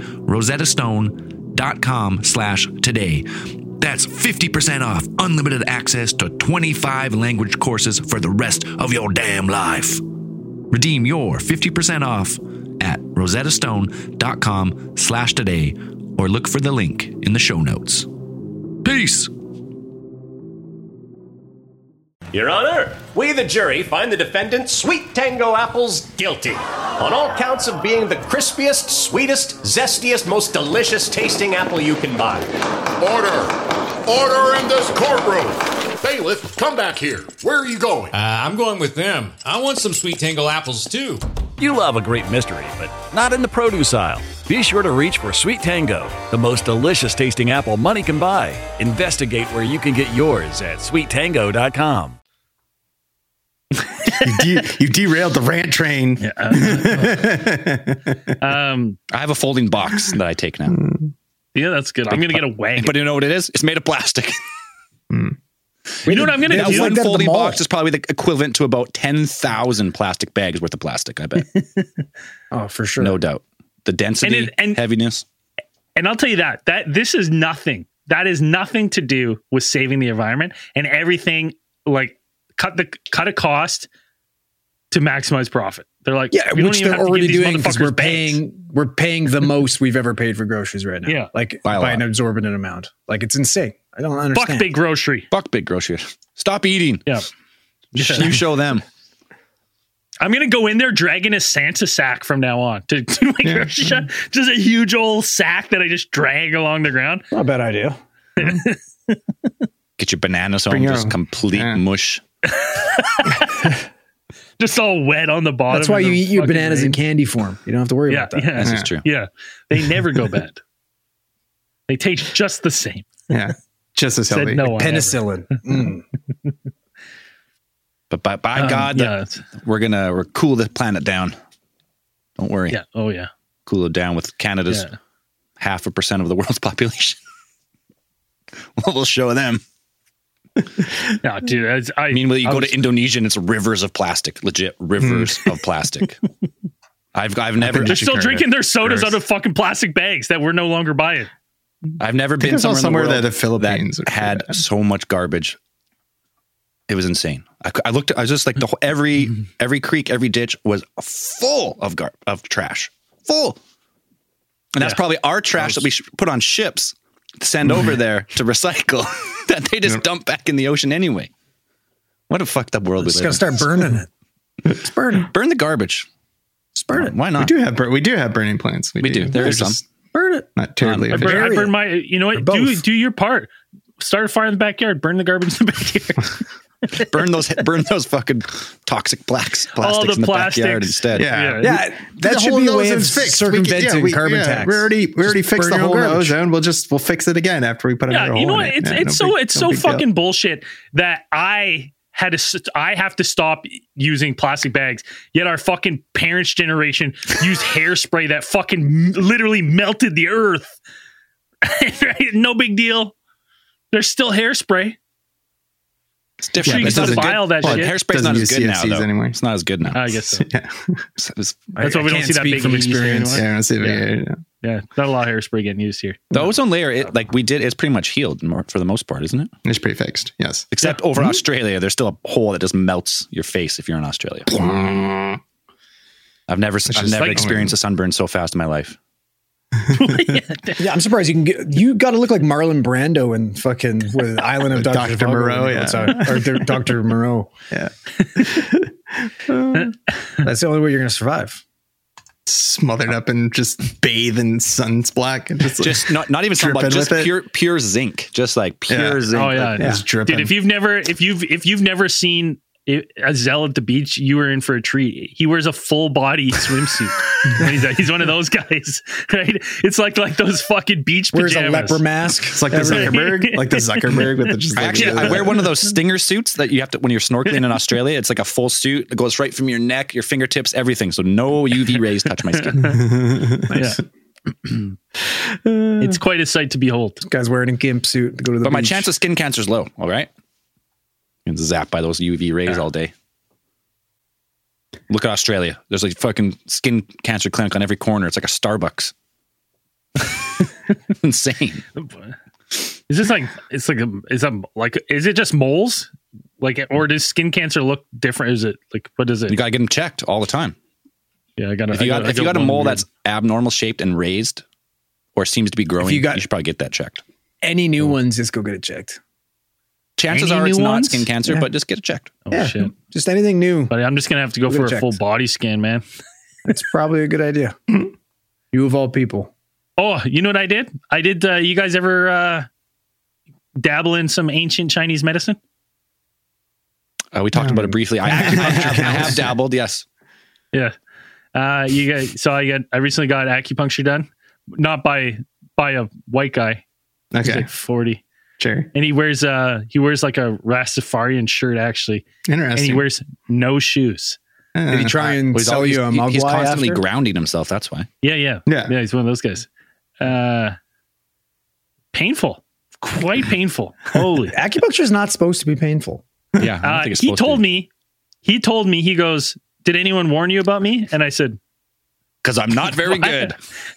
S9: rosettastone.com/today. That's 50% off unlimited access to 25 language courses for the rest of your damn life. Redeem your 50% off at rosettastone.com/today or look for the link in the show notes. Peace.
S1: Your Honor, we, the jury, find the defendant, Sweet Tango Apples, guilty on all counts of being the crispiest, sweetest, zestiest, most delicious tasting apple you can buy.
S2: Order! Order in this courtroom! Bailiff, come back here. Where are you going?
S3: I'm going with them. I want some Sweet Tango apples, too.
S4: You love a great mystery, but not in the produce aisle. Be sure to reach for Sweet Tango, the most delicious tasting apple money can buy. Investigate where you can get yours at sweettango.com.
S6: You derailed the rant train.
S8: I have a folding box that I take now.
S5: Yeah, that's good. I'm going to get a wagon.
S8: But you know what it is? It's made of plastic.
S5: You know what I'm going to do?
S8: One folding box is probably the equivalent to about 10,000 plastic bags worth of plastic, I bet.
S7: Oh, for sure.
S8: No doubt. The density, and heaviness.
S5: And I'll tell you that this is nothing. That is nothing to do with saving the environment and everything. Like cut a cost to maximize profit. They're like,
S7: yeah, which they're already doing because we're paying the most we've ever paid for groceries right now.
S5: Yeah,
S7: like by an exorbitant amount. Like it's insane. I don't understand.
S5: Fuck big grocery.
S8: Fuck big grocery. Stop eating.
S5: Yeah.
S8: You show them.
S5: I'm going to go in there dragging a Santa sack from now on to my grocery shop. Just a huge old sack that I just drag along the ground.
S7: Not a bad idea.
S8: Get your bananas home, just complete mush.
S5: Just all wet on the bottom.
S7: That's why you eat your bananas in candy form. You don't have to worry about that.
S8: Yeah, this is true.
S5: Yeah. They never go bad. They taste just the same.
S6: Yeah. Just as healthy.
S5: No
S7: penicillin.
S8: But by God, we're cool the planet down. Don't worry.
S5: Yeah. Oh yeah.
S8: Cool it down with Canada's 0.5% of the world's population. We'll show them.
S5: No, dude.
S8: Meanwhile, you go to Indonesia and it's rivers of plastic. Legit rivers of plastic. I've never.
S5: They're still drinking their sodas out of fucking plastic bags that we're no longer buying.
S8: I've never been somewhere
S6: that the Philippines
S8: that had so much garbage. It was insane. I looked. I was just like every creek, every ditch was full of trash, full. And that's probably our trash that we should put on ships to send over there to recycle that they just dump back in the ocean anyway. What a fucked up world we live in.
S7: Just gotta start burning it. Just burn it.
S8: Burn the garbage.
S7: Just burn it.
S8: Why not?
S6: We do have burning plants.
S8: We do. There is some.
S7: Burn it.
S6: Not terribly.
S5: I burn my. You know what? Do your part. start a fire in the backyard. Burn the garbage in the backyard.
S8: burn those fucking toxic plastics in the backyard instead.
S7: Yeah. That should be a way of circumventing carbon tax.
S6: We already fixed the whole ozone. We'll fix it again after we put another hole in it.
S5: It's so fucking bullshit that I have to stop using plastic bags. Yet our fucking parents' generation used hairspray that fucking literally melted the earth. No big deal. There's still hairspray.
S8: It's different.
S5: You can still buy all that shit.
S8: Hairspray's not as good now, though. Anymore. It's not as good now.
S5: I guess so.
S8: That's
S5: why we don't see that big from experience.
S6: Yeah, I don't see
S5: yeah, not a lot of hairspray getting used here.
S8: The ozone layer, it's pretty much healed for the most part, isn't it?
S6: It's pretty fixed, yes.
S8: Except over Australia, there's still a hole that just melts your face if you're in Australia. I've never experienced a sunburn so fast in my life.
S7: Yeah, I'm surprised you got to look like Marlon Brando in fucking with Island of Dr.
S6: Moreau,
S7: or Dr. Moreau.
S6: Yeah.
S7: That's the only way you're going to survive.
S6: Smothered up and just bathe in sun's black and
S8: just not even sunblock, just pure zinc, just like pure zinc.
S5: Oh yeah,
S6: it's dripping.
S5: Dude, if you've never seen a Zell at the beach, you were in for a treat. He wears a full body swimsuit. He's one of those guys, right? It's like those fucking beach pajamas.
S7: Wears a leopard mask.
S6: It's like the Zuckerberg, with the just.
S8: I wear one of those stinger suits that you have to when you're snorkeling in Australia. It's like a full suit that goes right from your neck, your fingertips, everything. So no UV rays touch my skin.
S5: It's quite a sight to behold.
S7: This guy's wearing a gimp suit to go to the beach.
S8: My chance of skin cancer is low. All right. And zapped by those UV rays all day. Look at Australia. There's like fucking skin cancer clinic on every corner. It's like a Starbucks. Insane.
S5: Is this is it just moles? Or does skin cancer look different? Is it what is it?
S8: You gotta get them checked all the time.
S5: Yeah,
S8: If you got a mole that's abnormal shaped and raised, or seems to be growing, you should probably get that checked.
S7: Any new ones, just go get it checked.
S8: Chances are it's not skin cancer, but just get it checked.
S5: Oh shit!
S7: Just anything new.
S5: But I'm just gonna have to go for a full body scan, man.
S7: That's probably a good idea. You of all people.
S5: Oh, you know what I did? You guys ever dabble in some ancient Chinese medicine?
S8: We talked about it briefly. I have dabbled. Yes.
S5: Yeah. You guys. So I recently got acupuncture done, not by a white guy.
S6: Okay.
S5: He's like 40.
S6: Sure.
S5: And he wears like a Rastafarian shirt, actually.
S6: Interesting.
S5: And he wears no shoes.
S7: Did he try and sell you a mugwai?
S8: He's constantly
S7: after?
S8: grounding himself. That's why.
S5: Yeah. He's one of those guys. Painful, quite painful. Holy,
S7: acupuncture is not supposed to be painful.
S8: Yeah, I don't think it's
S5: he told me. He goes, "Did anyone warn you about me?" And I said,
S8: "Because I'm not very good."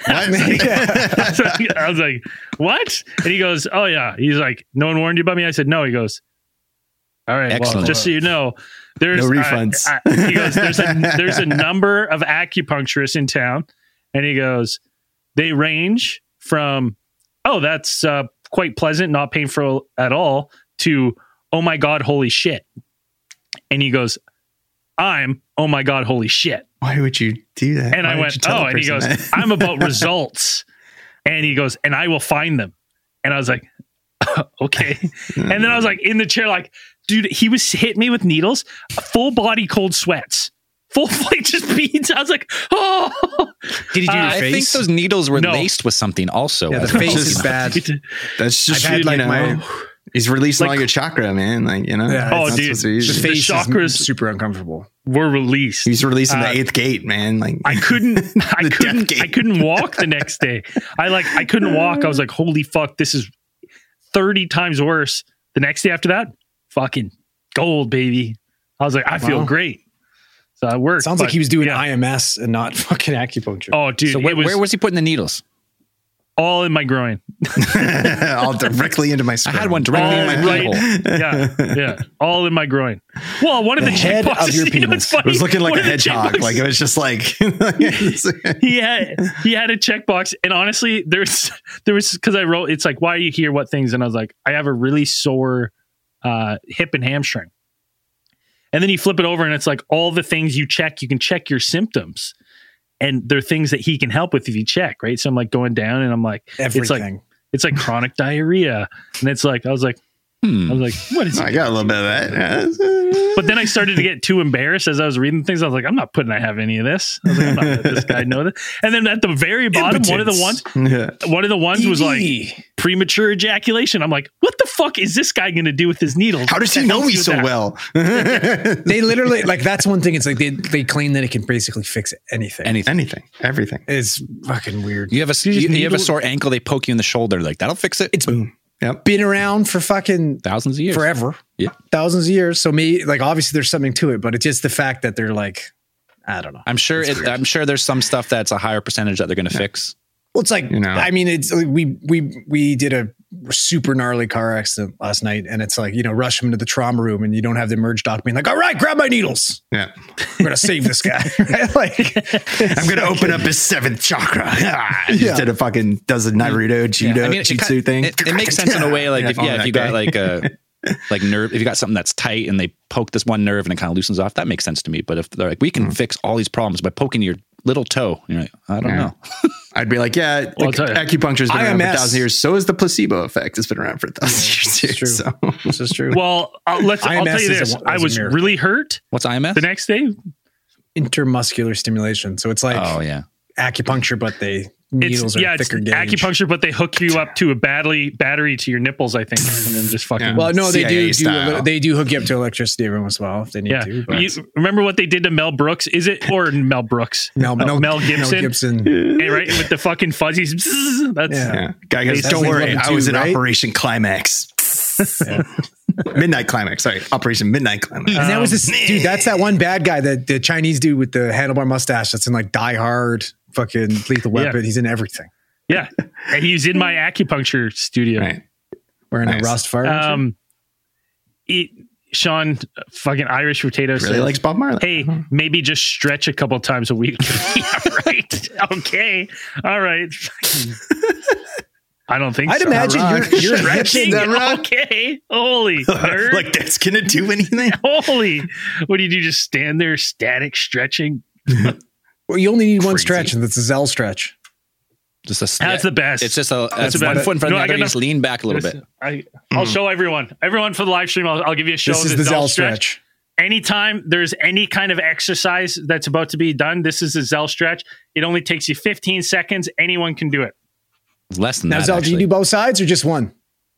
S5: I was like, "What?" And he goes, "Oh yeah." He's like, "No one warned you about me?" I said, "No." He goes, "All right, well, just so you know, there's
S6: no refunds."
S5: He goes, "There's a number of acupuncturists in town," and he goes, "They range from, oh, that's quite pleasant, not painful at all, to, oh my God, holy shit." And he goes, "I'm, oh my God, holy shit."
S6: Why would you do that?
S5: And I went, oh, and he goes, "I'm about results." And he goes, "And I will find them." And I was like, okay. And then I was like in the chair, like, dude, he was hitting me with needles, full body cold sweats. Full flight just beads. I was like, oh.
S7: Did he do your face?
S8: I think those needles were laced with something also.
S7: Yeah, the face is bad.
S6: That's just, he's releasing all your chakra, man. Like, you know.
S7: Yeah,
S5: oh, dude.
S7: The face chakras is super uncomfortable.
S5: Were released.
S6: He's releasing the 8th gate, man. Like
S5: I couldn't walk the next day. I couldn't walk. I was like, holy fuck, this is 30 times worse. The next day after that, fucking gold, baby. I was like, I feel great. So it worked.
S7: Sounds like he was doing IMS and not fucking acupuncture.
S5: Oh, dude.
S8: So where was he putting the needles?
S5: All in my groin.
S6: All directly into my scrotum.
S8: I had one directly in my
S5: right. Yeah. All in my groin. Well, one of the
S7: head
S5: checkboxes,
S7: of your penis.
S6: It was looking like a hedgehog. Like it was just like
S5: he had a checkbox, and honestly, there was because I wrote, it's like, why are you here? What things? And I was like, I have a really sore hip and hamstring. And then you flip it over and it's like all the things you check, you can check your symptoms. And they're things that he can help with if you check, right? So I'm like going down and I'm like,
S7: everything.
S5: It's like, it's like chronic diarrhea. And it's like, I was like, what is it?
S6: I got a little bit of that.
S5: But then I started to get too embarrassed as I was reading things. I was like, I'm not putting I have any of this. I was like, I'm not letting this guy know that. And then at the very bottom, one of the ones was like premature ejaculation. I'm like, what the fuck is this guy going to do with his needles?
S6: How does he know me so well?
S7: They literally, like, that's one thing. It's like they claim that it can basically fix anything.
S6: Everything.
S7: It's fucking weird.
S8: You have a sore ankle, they poke you in the shoulder. Like, that'll fix it.
S7: It's
S6: boom. Yep.
S7: Been around for fucking
S8: thousands of years,
S7: forever.
S8: Yeah,
S7: thousands of years. So maybe, like, obviously there's something to it, but it's just the fact that they're like, I don't know.
S8: I'm sure there's some stuff that's a higher percentage that they're going to fix.
S7: Well, it's like, I mean, it's we did a super gnarly car accident last night, and it's like, rush him into the trauma room, and you don't have the emerge doc being like, all right, grab my needles.
S6: Yeah,
S7: we're gonna save this guy. Right? Like,
S6: I'm gonna open up his seventh chakra. Instead of fucking does a Naruto jutsu thing.
S8: It makes sense in a way. Like, if you got like a nerve, if you got something that's tight and they poke this one nerve and it kind of loosens off, that makes sense to me. But if they're like, we can fix all these problems by poking your little toe, you're like, I don't know.
S6: I'd be like, acupuncture's been around for 1,000 years. So is the placebo effect. It's been around for 1,000 years. Too, so.
S7: This is true.
S5: Well, I'll tell you this. I was really hurt.
S8: What's IMS?
S5: The next day?
S7: Intermuscular stimulation. So it's like acupuncture, but needles are thicker gauge.
S5: Acupuncture, but they hook you up to a battery to your nipples, I think, and then just fucking.
S7: Well, no, they do hook you up to electricity every once in a while if they need to. But.
S5: You remember what they did to Mel Brooks? Is it or Mel Brooks? Mel Gibson.
S7: Mel Gibson.
S5: Right, with the fucking fuzzies.
S6: Guy goes, don't worry, I was in Operation Climax. Midnight Climax. Sorry, Operation Midnight Climax.
S7: And that was this dude. That's that one bad guy, the Chinese dude with the handlebar mustache. That's in like Die Hard, fucking Lethal Weapon. Yeah. He's in everything.
S5: Yeah, and he's in my acupuncture studio,
S6: right?
S7: Wearing a Rastafari.
S5: Sean, fucking Irish potato
S6: really likes Bob Marley.
S5: Hey, maybe just stretch a couple times a week. Yeah, right. Okay. All right. I don't think
S7: I'd
S5: so.
S7: imagine you're
S5: stretching. That okay. Holy nerd.
S6: Like that's going to do anything?
S5: Holy. What do you do? Just stand there static stretching?
S7: Well, you only need one stretch, and that's a Zell stretch.
S5: That's the best.
S8: It's just one foot in front of the other. You just lean back a little bit.
S5: I'll show everyone. Everyone for the live stream, I'll give you a show.
S7: This is the Zell stretch.
S5: Anytime there's any kind of exercise that's about to be done, this is the Zell stretch. It only takes you 15 seconds. Anyone can do it.
S8: Less than that.
S7: Now, Zell, do you do both sides or just one?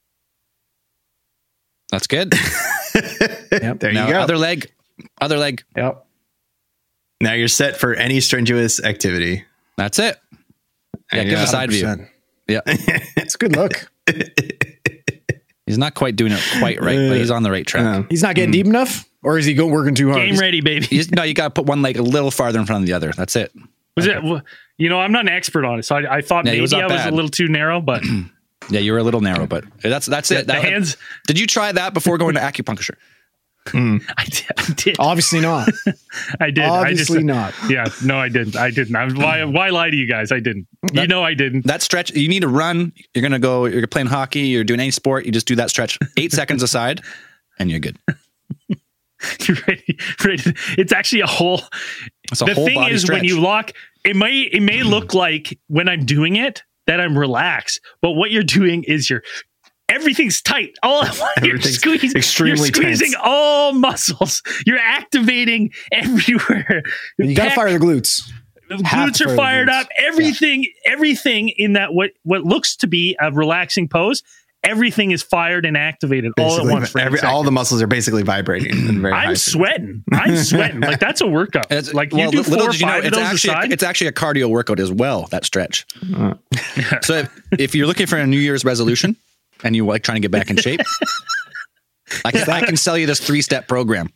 S8: That's good.
S6: Yep, there you go.
S8: Other leg.
S6: Yep. Now you're set for any strenuous activity.
S8: That's it. Yeah, give a side view. Yeah.
S7: It's a good look.
S8: He's not quite doing it quite right, but he's on the right track.
S7: He's not getting deep enough? Or is he working too hard?
S5: Game ready, baby.
S8: You got to put one leg a little farther in front of the other. That's it.
S5: Was it? I'm not an expert on it, so I thought maybe I was a little too narrow, but
S8: yeah, you were a little narrow, but that's it.
S5: The hands.
S8: Did you try that before going to acupuncture?
S5: I did.
S7: Obviously not.
S5: I did.
S7: Obviously not.
S5: Yeah, no, I didn't. Why lie to you guys? I didn't. I didn't.
S8: That stretch, you need to run. You're going to go, you're playing hockey, you're doing any sport, you just do that stretch 8 seconds aside, and you're good.
S5: You're ready. It's actually a whole. The thing is, stretch. When you lock, it may look like when I'm doing it that I'm relaxed, but what you're doing is everything's tight. You're squeezing tense. All muscles. You're activating everywhere.
S7: You got to fire the glutes.
S5: The glutes are fired up. Everything in that what looks to be a relaxing pose. Everything is fired and activated basically, all at once.
S6: All the muscles are basically vibrating.
S5: I'm sweating. Like that's a workout. You do 4 or 5 of those aside.
S8: It's actually a cardio workout as well, that stretch. So if you're looking for a New Year's resolution and you like trying to get back in shape, I can sell you this 3-step program.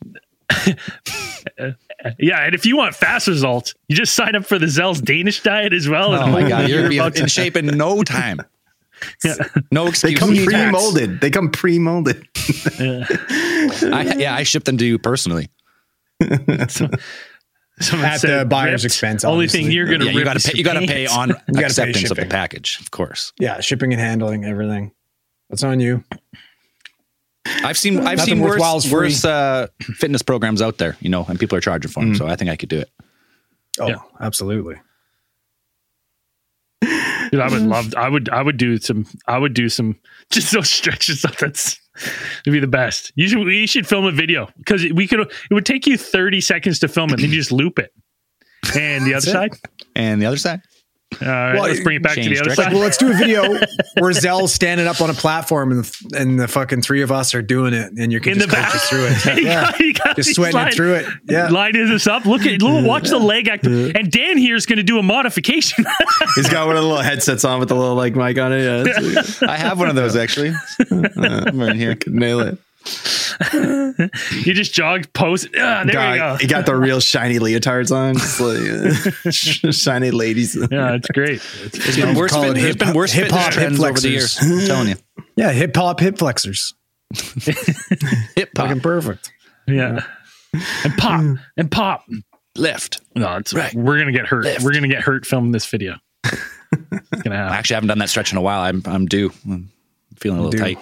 S5: Yeah, and if you want fast results, you just sign up for the Zell's Danish diet as well.
S8: Oh my God, you're going to be in shape in no time.
S5: Yeah.
S8: No excuse.
S6: They come pre-molded.
S8: I ship them to you personally.
S7: At the buyer's expense.
S5: Only thing you're going to
S8: you got to pay on acceptance of the package, of course.
S7: Yeah, shipping and handling everything. That's on you.
S8: I've seen worse fitness programs out there, and people are charging for them. So I think I could do it.
S7: Oh, yeah. Absolutely.
S5: Dude, I would do some just those stretches stuff. It'd be the best. We should film a video because it would take you 30 seconds to film it, and then you just loop it. And the other side?
S8: And the other side?
S5: All right, let's bring it back to the other side.
S7: Well, let's do a video where Zell's standing up on a platform and the fucking three of us are doing it, and you can just coach us through it.
S5: You got
S7: just sweating it through it. Yeah,
S5: lining this up. Watch the leg act. And Dan here is going to do a modification.
S6: He's got one of the little headsets on with the little like mic on it. Yeah,
S8: I have one of those actually. I'm right here.
S6: Could nail it.
S5: You just jogged, pose. There you go.
S6: You got the real shiny leotards on, just like shiny ladies.
S5: Yeah, it's great.
S8: There's been worse hip hop trends over the years. I'm telling you.
S7: Yeah, hip hop hip flexors.
S8: Hip hop,
S7: fucking perfect.
S5: Yeah, and pop
S8: left.
S5: No, it's right. We're gonna get hurt. Left. We're gonna get hurt filming this video. It's gonna happen.
S8: I actually haven't done that stretch in a while. I'm due. I'm feeling a little tight.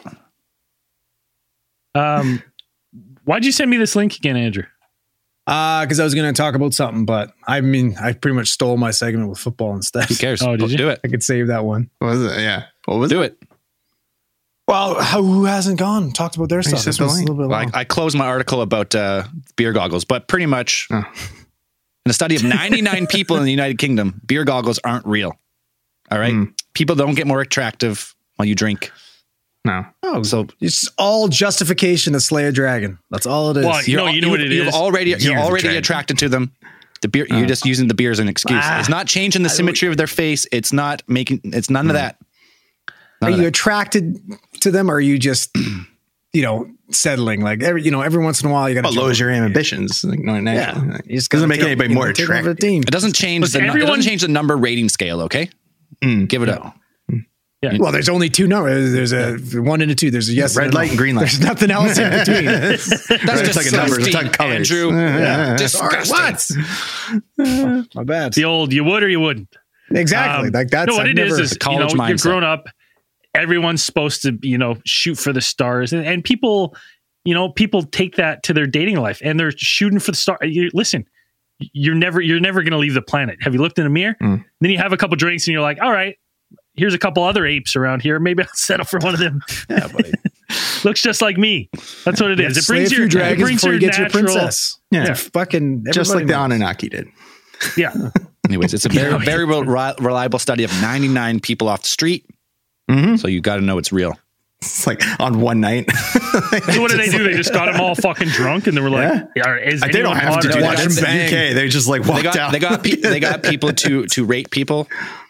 S5: Why'd you send me this link again, Andrew?
S7: Because I was going to talk about something, but I mean, I pretty much stole my segment with football instead.
S8: Who cares?
S5: Oh, did you
S8: do it?
S7: I could save that one.
S6: What was it? Yeah. What was
S8: do
S6: it?
S7: Well, who hasn't gone? Talked about their stuff. This was a little bit long.
S8: I closed my article about beer goggles, but pretty much in a study of 99 people in the United Kingdom, beer goggles aren't real. All right. People don't get more attractive while you drink.
S6: No.
S7: Oh, so it's all justification to slay a dragon. That's all it is.
S5: Well, you know what it is.
S8: You're already attracted to to the beer. You're just using the beer as an excuse. It's not changing the symmetry of their face. It's not making. It's none of that.
S7: Are you attracted to them, or are you just, settling? Like every once in a while, you got to
S6: lowers your ambitions. Like, no,
S7: yeah,
S6: it doesn't make anybody more attractive.
S8: It doesn't change it doesn't change the number rating scale. Okay, give it up.
S5: Yeah.
S7: Well, there's only two numbers. There's a 1 and a 2. There's a yes,
S6: red light and green light.
S7: There's nothing else in between.
S8: That's just like a number. It's like colors. Andrew.
S7: Yeah.
S8: Disgusting.
S7: What? My bad.
S5: The old you would or you wouldn't.
S7: Exactly. Like that's
S5: what it is
S8: college mindset.
S5: You're grown up. Everyone's supposed to, shoot for the stars, and people, people take that to their dating life, and they're shooting for the star. Listen, you're never going to leave the planet. Have you looked in a mirror? Then you have a couple drinks, and you're like, all right. Here's a couple other apes around here. Maybe I'll settle for one of them. Yeah, buddy. Looks just like me. That's what it is. It brings your dragons before you get your princess.
S6: Yeah. Fucking just like the Anunnaki did.
S5: Yeah.
S8: Anyways, it's a very reliable study of 99 people off the street. Mm-hmm. So you got to know it's real.
S6: It's like on one night.
S5: So what did they do? They just got them all fucking drunk, and they were like,
S6: "They don't have to do that." In the UK, they just like walked out.
S8: They got people to rate people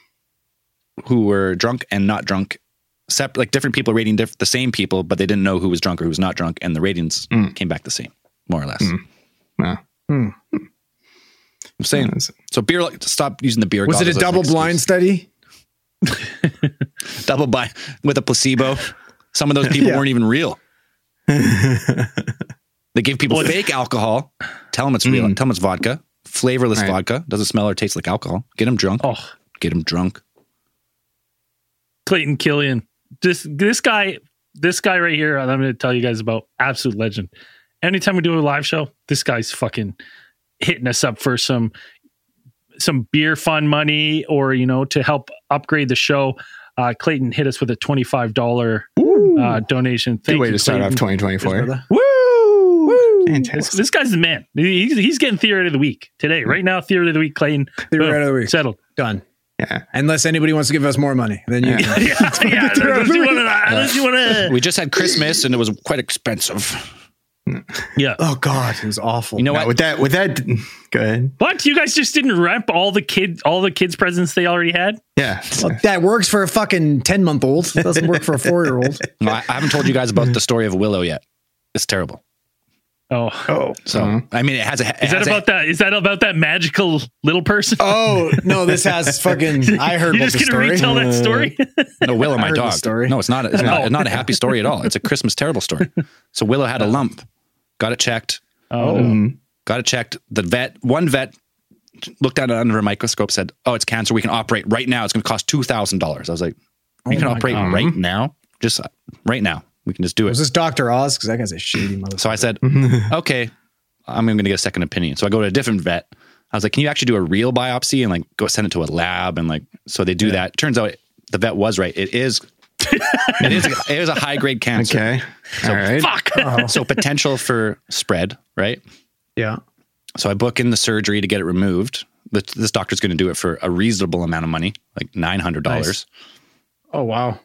S8: who were drunk and not drunk, like different people rating the same people, but they didn't know who was drunk or who was not drunk, and the ratings came back the same, more or less. I'm saying so. Beer, stop using the beer.
S7: Was it a double-blind study?
S8: Double blind with a placebo. Some of those people weren't even real. They gave people fake alcohol. Tell them it's real. Tell them it's vodka, flavorless vodka. Doesn't smell or taste like alcohol. Get them drunk. Get them drunk.
S5: Clayton Killian, this guy right here, I'm going to tell you guys about, absolute legend. Anytime we do a live show, this guy's fucking hitting us up for some beer fund money, or to help upgrade the show. Clayton hit us with a $25 donation.
S6: Thank you, way to start off 2024.
S5: Woo! This guy's the man. He's getting Theory of the Week today. Right now, Theory of the Week, Clayton.
S7: Theory of the Week.
S5: Settled.
S7: Done. Yeah. Unless anybody wants to give us more money, then you
S5: unless you want to.
S8: We just had Christmas and it was quite expensive.
S5: Yeah.
S7: Oh God, it was awful.
S8: You know what?
S6: With that, go ahead.
S5: But you guys just didn't wrap all the kids' presents they already had.
S6: Yeah,
S7: well, that works for a fucking 10-month-old. It doesn't work for a 4-year-old.
S8: No, I haven't told you guys about the story of Willow yet. It's terrible.
S5: Oh.
S8: So I mean, is
S5: that about that magical little person?
S7: Oh no, this has fucking. I heard.
S5: You're just gonna retell that story?
S8: No, Willow, my dog. No, it's not. It's not a happy story at all. It's a Christmas terrible story. So Willow had a lump, got it checked. Got it checked. One vet looked at it under a microscope, said, "Oh, it's cancer. We can operate right now. It's going to cost $2,000." I was like, "You can operate right now, just right now." We can just do it.
S7: Was this Dr. Oz? Because that guy's a shady motherfucker.
S8: So I said, okay, I'm going to get a second opinion. So I go to a different vet. I was like, can you actually do a real biopsy and like go send it to a lab? And like, so they do that. Turns out the vet was right. It is a high grade cancer.
S6: Okay.
S8: So,
S6: all right.
S5: Fuck.
S8: So potential for spread, right?
S7: Yeah.
S8: So I book in the surgery to get it removed. This doctor's going to do it for a reasonable amount of money, like $900.
S7: Nice. Oh, wow.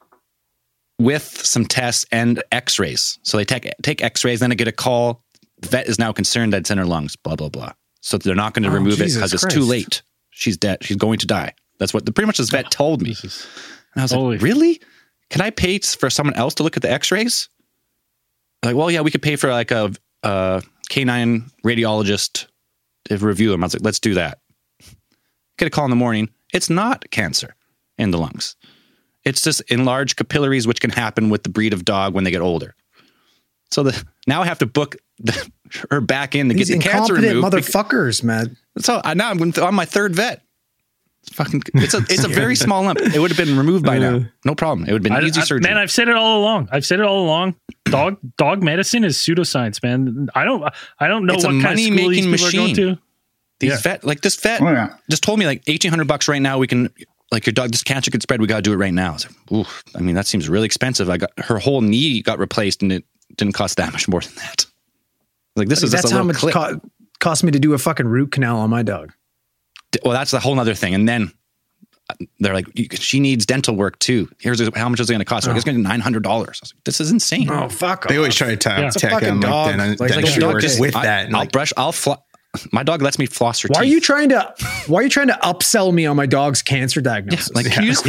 S8: With some tests and x-rays. So they take x-rays, then I get a call. The vet is now concerned that it's in her lungs, blah, blah, blah. So they're not going to remove it because it's too late. She's dead. She's going to die. That's what pretty much this vet told me. And I was like, really? Can I pay for someone else to look at the x-rays? Like, well, yeah, we could pay for like a canine radiologist to review them. I was like, let's do that. Get a call in the morning. It's not cancer in the lungs. It's just enlarged capillaries, which can happen with the breed of dog when they get older. So now I have to book her back in to get the cancer removed.
S7: Motherfuckers, man.
S8: So now I'm on my third vet. It's a very small lump. It would have been removed by now. No problem. It would have been easy surgery.
S5: Man, I've said it all along. Dog medicine is pseudoscience, man. I don't know what kind of school these people are going to.
S8: This vet just told me like $1,800 right now. We can, like, your dog, this cancer could spread. We got to do it right now. I was like, ooh, I mean, that seems really expensive. Her whole knee got replaced and it didn't cost that much more than that. Like, this is just a little clip.
S7: That's how much cost me to do a fucking root canal on my dog.
S8: Well, that's the whole other thing. And then they're like, she needs dental work too. Here's how much is it going to cost? Like, it's going to be $900. I was like, this is insane.
S7: Oh, fuck.
S6: They always try to tack on
S7: dog.
S6: with that.
S8: My dog lets me floss her teeth.
S7: Why are you trying to upsell me on my dog's cancer diagnosis?
S8: Yeah, like, can you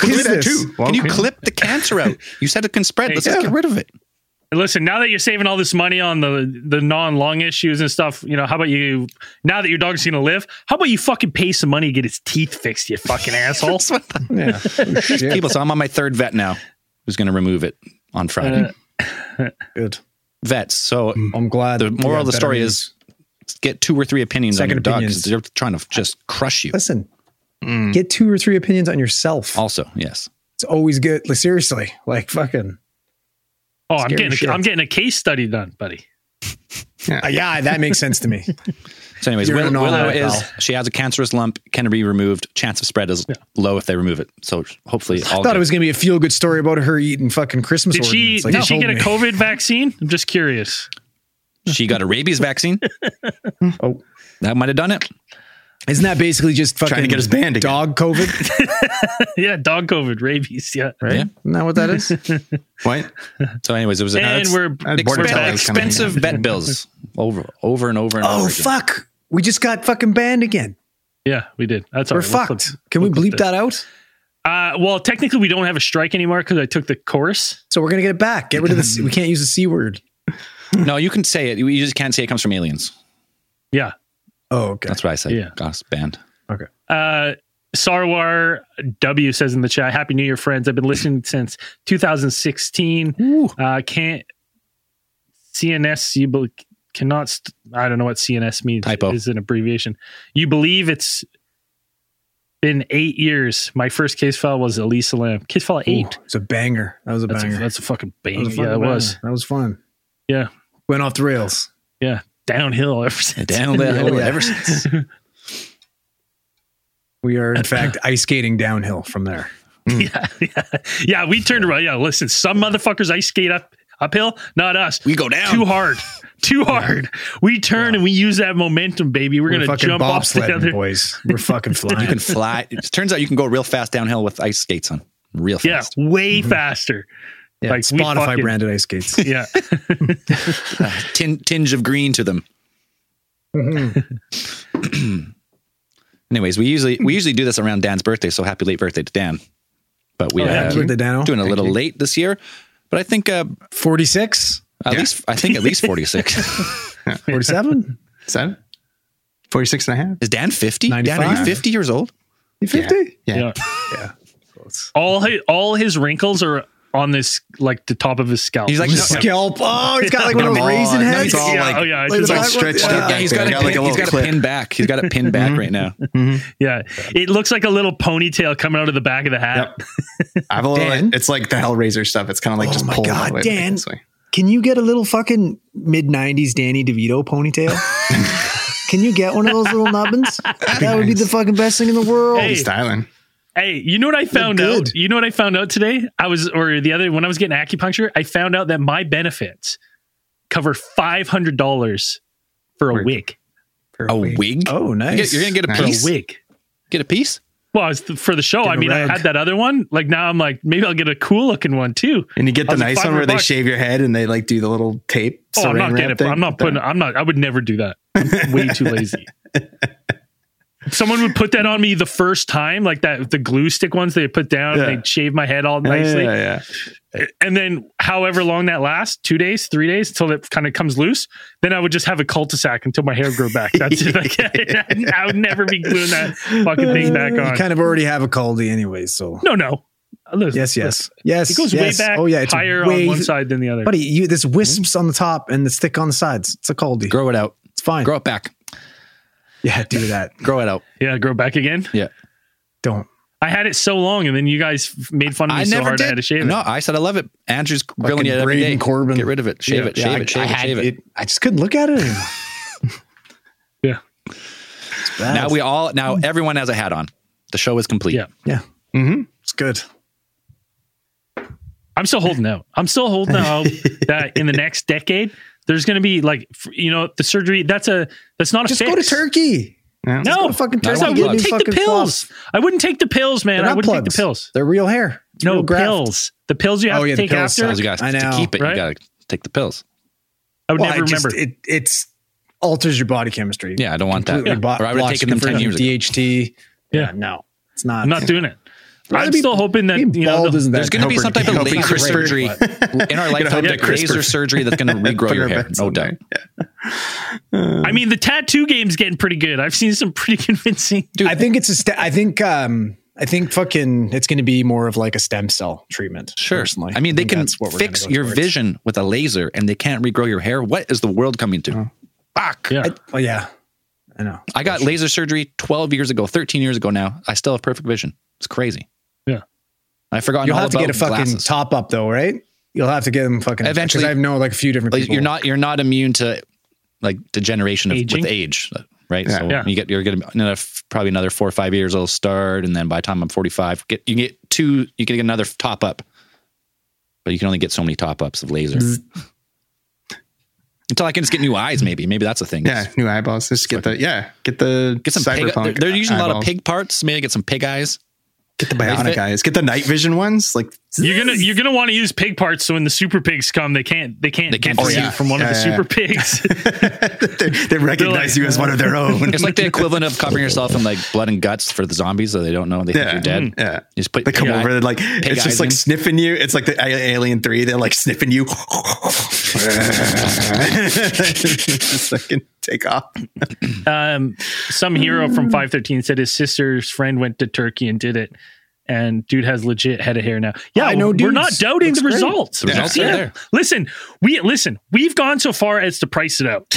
S8: clip the cancer out? You said it can spread. Let's just get rid of it.
S5: Listen, now that you're saving all this money on the non-lung issues and stuff, how about you, now that your dog's going to live, how about you fucking pay some money to get his teeth fixed, you fucking asshole?
S8: So I'm on my third vet now who's going to remove it on Friday.
S7: Good.
S8: Vets. So
S7: I'm glad.
S8: The moral of the story is get 2 or 3 opinions on your dog because they're trying to just crush you.
S7: Listen, get 2 or 3 opinions on yourself.
S8: Also, yes.
S7: It's always good. Like, seriously, like fucking.
S5: Oh, I'm getting a case study done, buddy.
S7: Yeah, that makes sense to me.
S8: So anyways, Willow she has a cancerous lump, can be removed. Chance of spread is low if they remove it. So hopefully
S7: I thought it was going to be a feel-good story about her eating fucking Christmas ornaments.
S5: Did she get a COVID vaccine? I'm just curious.
S8: She got a rabies vaccine.
S7: Oh,
S8: that might have done it.
S7: Isn't that basically just fucking
S6: trying to get his band again?
S7: Dog COVID?
S5: Yeah, dog COVID, rabies. Yeah,
S7: right. Yeah. Isn't that what that is?
S6: What?
S8: So, anyways, it was expensive vet bills over and over and over.
S7: Oh fuck! We just got fucking banned again.
S5: Yeah, we did. That's
S7: we're fucked. Can we bleep that out?
S5: Well, technically, we don't have a strike anymore because I took the course.
S7: So we're gonna get it back. Get rid of this. We can't use the C word.
S8: No, you can say it. You just can't say it comes from aliens.
S5: Yeah.
S8: Oh, okay. That's what I said. Yeah. Goss banned.
S7: Okay.
S5: Sarwar W says in the chat, Happy New Year, friends. I've been listening since 2016. Can't CNS, cannot, I don't know what CNS means.
S8: Typo.
S5: Is an abbreviation. You believe it's been 8 years. My first case file was Elisa Lam. Case file 8.
S7: It's a banger. That was a banger.
S5: That's a fucking banger.
S7: Yeah, it was. That was fun.
S5: Yeah.
S7: Went off the rails.
S5: Yeah. Downhill ever since.
S8: Ever since.
S7: We are, in fact, ice skating downhill from there.
S5: Yeah, we turned around. Yeah, listen, some motherfuckers ice skate uphill, not us.
S8: We go down.
S5: Too hard. We turn and we use that momentum, baby. We're going to jump off together.
S7: Boys. We're fucking flying.
S8: You can fly. It turns out you can go real fast downhill with ice skates on. Real fast.
S5: Yeah, way faster.
S7: Yeah, like Spotify branded ice skates.
S5: Yeah.
S8: Tinge of green to them. Anyways, we usually do this around Dan's birthday, so happy late birthday to Dan. But we
S7: happy birthday, Dano.
S8: Doing a little late this year. But I think
S7: 46?
S8: At least 46.
S7: 47?
S6: 7? 46 and a half.
S8: Is Dan 50?
S7: 95?
S8: Dan, are you 50 years old?
S7: You 50?
S6: Yeah.
S5: All his wrinkles are on this, like the top of his scalp.
S8: He's like
S7: scalp. Oh, he's got like one of those raisin heads.
S6: It's all stretched out.
S8: He's got it pinned back. He's got it pinned back right now.
S5: Yeah, it looks like a little ponytail coming out of the back of the hat.
S6: Yep. I have a little. It's like the Hellraiser stuff. It's kind of like just pulled out.
S7: God, Dan, can you get a little fucking mid-90s Danny DeVito ponytail? Can you get one of those little nubbins? That would be the fucking best thing in the world.
S6: Hey, styling.
S5: Hey, you know what I found out? You know what I found out today? When I was getting acupuncture, I found out that my benefits cover $500 for a wig.
S8: A wig?
S7: Oh, nice.
S8: You're gonna get a piece.
S5: For a wig.
S8: Get a piece?
S5: Well, it's for the show. I mean, I had that other one. Like now, I'm like, maybe I'll get a cool looking one too.
S6: And you get the nice one where they shave your head and they like do the little tape.
S5: Oh, I'm not getting it. I would never do that. I'm way too lazy. Someone would put that on me the first time, like the glue stick ones they put down. And they'd shave my head all nicely. And then however long that lasts, 2 days, 3 days, until it kind of comes loose, then I would just have a cul-de-sac until my hair grew back. That's it. Like, I would never be gluing that fucking thing back on.
S7: You kind of already have a Caldi anyway, so.
S5: No. Listen,
S7: yes.
S5: It goes way back, higher on one side than the other.
S7: Buddy, there's wisps on the top and it's thick on the sides. It's a Caldi.
S8: Grow it out.
S7: It's fine.
S8: Grow it back.
S7: Yeah, do that.
S8: Grow it out.
S5: Yeah, grow back again?
S8: Yeah.
S7: Don't.
S5: I had it so long, and then you guys made fun of me so hard I had to shave it.
S8: No, I said I love it. Andrew's grilling you every day.
S7: Corbin.
S8: Get rid of it. Shave it.
S7: I just couldn't look at it anymore.
S5: Yeah.
S8: Now everyone has a hat on. The show is complete.
S7: Yeah. Mm-hmm. It's good.
S5: I'm still holding out. That in the next decade, there's going to be the surgery. That's not a
S7: just
S5: fix.
S7: Go to Turkey.
S6: Yeah.
S5: No,
S7: fucking
S5: I wouldn't take the pills.
S7: Fluff.
S5: I wouldn't take the pills, man. I wouldn't take the pills.
S7: They're real hair. It's
S5: no
S7: real
S5: pills. The pills you have to take after.
S8: I know. To keep it, you got to take the pills.
S5: I would never remember.
S7: It's alters your body chemistry.
S8: Yeah, I don't want that. Or I would have taken them 10 years ago.
S7: DHT.
S5: Yeah,
S7: no, it's not.
S5: I'm not doing it. I'm still hoping that
S8: there's going to be some type of laser surgery in our lifetime. Laser surgery that's going to regrow your hair, no doubt.
S5: I mean, the tattoo game's getting pretty good. I've seen some pretty convincing.
S7: Dude, I think it's I think fucking it's going to be more of like a stem cell treatment.
S8: Sure.
S7: Personally.
S8: I mean, they can fix your vision with a laser, and they can't regrow your hair. What is the world coming to? Fuck.
S5: Yeah.
S7: I know.
S8: I got laser surgery 12 years ago, 13 years ago now. I still have perfect vision. It's crazy.
S5: Yeah.
S8: I forgot.
S7: You'll have to get a fucking top up though, right? You'll have to get them fucking
S8: eventually.
S7: I know like a few different people.
S8: You're not immune to like degeneration with age, right?
S7: Yeah.
S8: So you're getting probably another 4 or 5 years it'll start, and then by the time I'm 45, you can get another top up, but you can only get so many top ups of laser. Until I can just get new eyes, maybe that's a thing.
S6: Yeah, new eyeballs. Just get some cyberpunk.
S8: They're using a lot of pig parts. Maybe get some pig eyes.
S6: Get the bionic eyes. Get the night vision ones. Like
S5: you're gonna want to use pig parts, so when the super pigs come, they can't you from one of the super pigs.
S6: they recognize you as one of their own.
S8: It's like the equivalent of covering yourself in like blood and guts for the zombies, so they don't know they think you're dead.
S6: Yeah,
S8: you just put.
S6: They come over, like it's just like sniffing you. It's like the Alien 3. They're like sniffing you. Just fucking take off.
S5: Some hero from 513 said his sister's friend went to Turkey and did it. And dude has legit head of hair now. Yeah, I know. We're not doubting the results.
S8: The results are there.
S5: Listen. We've gone so far as to price it out.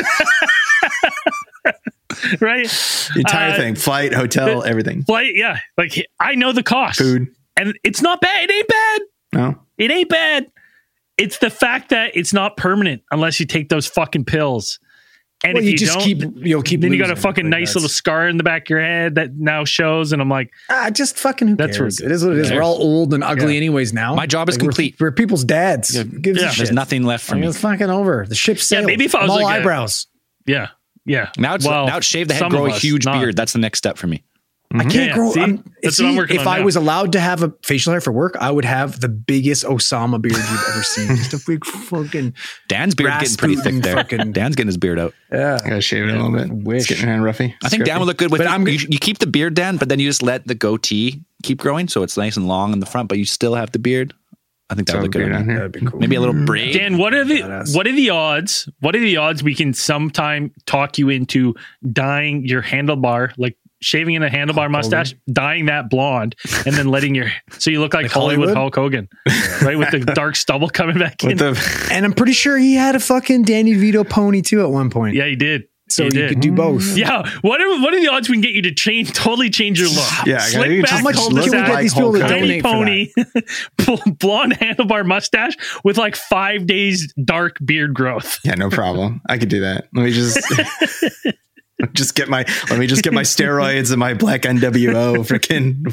S5: Right?
S6: The entire thing, flight, hotel, everything.
S5: Flight, yeah. Like I know the cost.
S6: Food,
S5: and it's not bad. It ain't bad.
S6: No,
S5: it ain't bad. It's the fact that it's not permanent unless you take those fucking pills. And if you just don't, keep then you got a fucking nice little scar in the back of your head that now shows. And I'm like,
S7: just fucking who cares? It is what it is. We're all old and ugly anyways now.
S8: My job is complete.
S7: We're people's dads.
S8: There's nothing left for me.
S7: It's fucking over. The ship's sailed.
S5: Maybe if I was
S7: all eyebrows.
S5: Yeah.
S8: Now it's shave the head, grow a huge beard. That's the next step for me.
S7: I can't grow.
S5: That's what I'm working on.
S7: If I was allowed to have a facial hair for work, I would have the biggest Osama beard you've ever seen. Just a big fucking.
S8: Dan's beard getting pretty thick there. Dan's getting his beard out.
S7: Yeah,
S6: I gotta shave it a little bit. It's getting kind of roughy.
S8: I think Dan would look good with. But you keep the beard, Dan, but then you just let the goatee keep growing, so it's nice and long in the front, but you still have the beard. I think that would look good.
S7: That'd be cool.
S8: Maybe a little braid.
S5: Dan, what are the odds? What are the odds we can sometime talk you into dyeing your handlebar, like shaving in a handlebar mustache, dyeing that blonde, and then letting so you look like Hollywood Hulk Hogan, right? With the dark stubble coming back in.
S7: And I'm pretty sure he had a fucking Danny DeVito pony too at one point.
S5: Yeah, he did.
S7: So you could do both.
S5: Yeah. What are the odds we can get you to totally change your look?
S6: Yeah.
S5: Slick back,
S7: how much can we get these people to donate
S5: pony, blonde handlebar mustache with like 5 days dark beard growth?
S6: Yeah, no problem. I could do that. Let me just. Let me just get my steroids and my black NWO freaking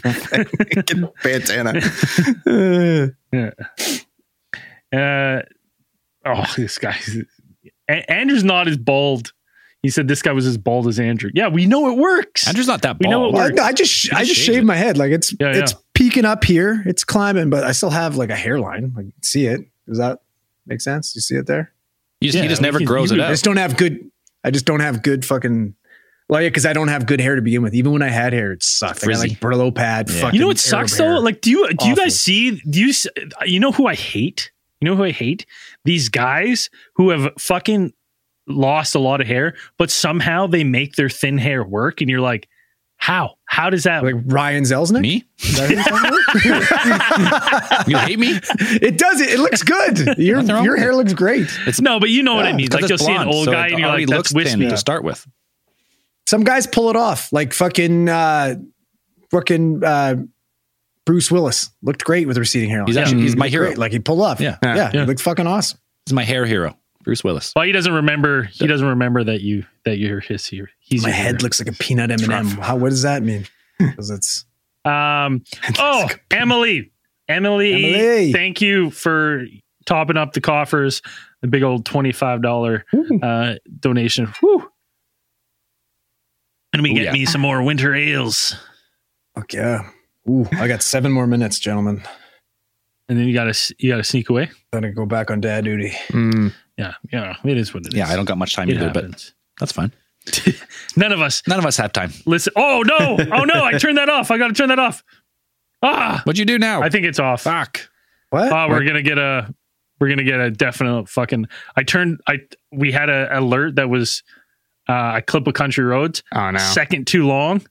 S5: bandana. This guy. Andrew's not as bald. He said this guy was as bald as Andrew. Yeah, we know it works.
S8: Andrew's not that bald.
S5: We know it works.
S7: I just shaved my head. Like it's peaking up here. It's climbing, but I still have like a hairline. Like see it. Does that make sense? You see it there?
S8: He just never grows it out.
S7: I just don't have good fucking. Well, yeah, because I don't have good hair to begin with. Even when I had hair, it sucked. I got like Brillo pad.
S5: Yeah. You know what sucks though? Like, do you guys see? You know who I hate? These guys who have fucking lost a lot of hair, but somehow they make their thin hair work, and you're like, how? How does that?
S7: Like Ryan Zelznick?
S8: Me? You hate me?
S7: It does. It looks good. Your hair looks great.
S5: But you know what I mean. Like you'll see an old guy, and you're like, that's wispy
S8: to start with.
S7: Some guys pull it off, like fucking Bruce Willis looked great with receding hairline.
S8: He's my hero.
S7: Great. Like he pulled off.
S8: Yeah.
S7: He looked fucking awesome.
S8: He's my hair hero, Bruce Willis.
S5: Well, he doesn't remember. He doesn't remember that you're his hero.
S7: My head looks like a peanut M&M. What does that mean? Because it's.
S5: Emily, thank you for topping up the coffers. The big old $25 donation. Woo. And we get me some more winter ales.
S7: Fuck yeah. Ooh, I got 7 more minutes, gentlemen.
S5: And then you gotta sneak away.
S7: Then I go back on dad duty.
S5: Yeah, it is what it is.
S8: Yeah, I don't got much time either, but that's fine.
S5: None of us
S8: have time.
S5: Listen. Oh no! I turned that off. I got to turn that off.
S8: What'd you do now?
S5: I think it's off.
S8: Fuck.
S7: What?
S5: We're gonna get a definite fucking. We had an alert that was. I clip a country roads.
S6: Oh no!
S5: Second too long.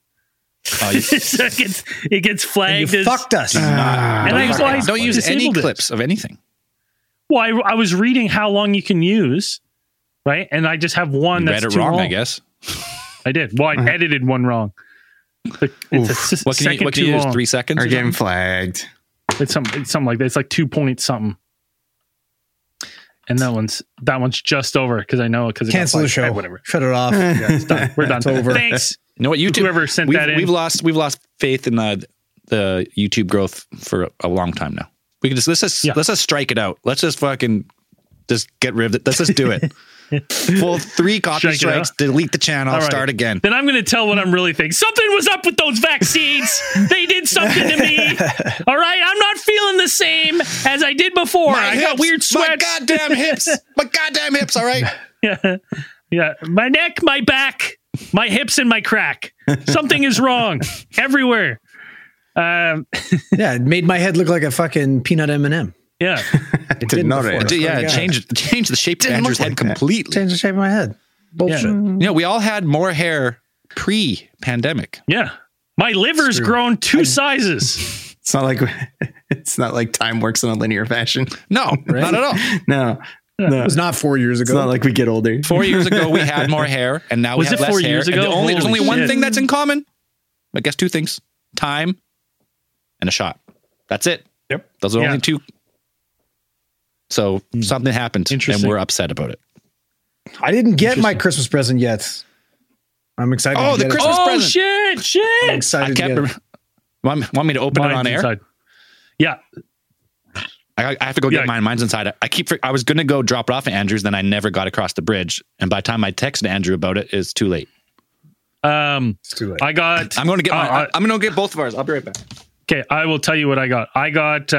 S5: It gets flagged.
S7: You fucked us.
S8: Don't use any clips of anything.
S5: Well, I was reading how long you can use, right? And I just have one that's
S8: read it
S5: too
S8: wrong,
S5: long.
S8: I guess.
S5: I did. Well, I edited one wrong.
S8: What can you use? 3 seconds?
S6: Or getting flagged.
S5: It's something like that. It's like 2 point something. And that one's just over because I know it
S7: cancel the show.
S5: Whatever.
S7: Shut it off.
S5: Yeah, it's done. We're done.
S7: It's over.
S5: Thanks.
S8: You know what? YouTube.
S5: Whoever sent that in.
S8: We've lost faith in the YouTube growth for a long time now. We can let's just strike it out. Let's just fucking just get rid of it. Let's just do it. Full 3 copy strikes, delete the channel, start again.
S5: Then I'm going to tell what I'm really thinking. Something was up with those vaccines. They did something to me. All right. I'm not feeling the same as I did before. I got weird sweats.
S8: My goddamn hips. All right.
S5: Yeah. Yeah. My neck, my back, my hips, and my crack. Something is wrong everywhere.
S7: It made my head look like a fucking peanut M&M.
S5: Yeah.
S7: It didn't know it.
S8: Yeah, change the shape of Andrew's head completely.
S7: Change the shape of my head. Bullshit.
S5: Yeah.
S8: We all had more hair pre-pandemic.
S5: Yeah. My liver's grown 2 sizes.
S6: It's not like time works in a linear fashion.
S8: No, not at all.
S6: No.
S7: It was not 4 years ago.
S6: It's not like we get older.
S8: 4 years ago, we had more hair, and now we have less hair.
S5: 4 years ago?
S8: There's only one thing that's in common. I guess 2 things: time and a shot. That's it.
S7: Yep.
S8: Those are only 2. So something happened, and we're upset about it.
S7: I didn't get my Christmas present yet. I'm excited.
S8: Oh, the Christmas present!
S5: Shit!
S7: I'm excited.
S8: Want me to open it on air?
S5: Inside. Yeah.
S8: I have to go get mine. Mine's inside. I was going to go drop it off at Andrew's, then I never got across the bridge. And by the time I texted Andrew about it, it's too late.
S7: It's too late.
S5: I'm
S8: going to get mine. I'm going to get both of ours. I'll be right back.
S5: Okay, I will tell you what I got. I got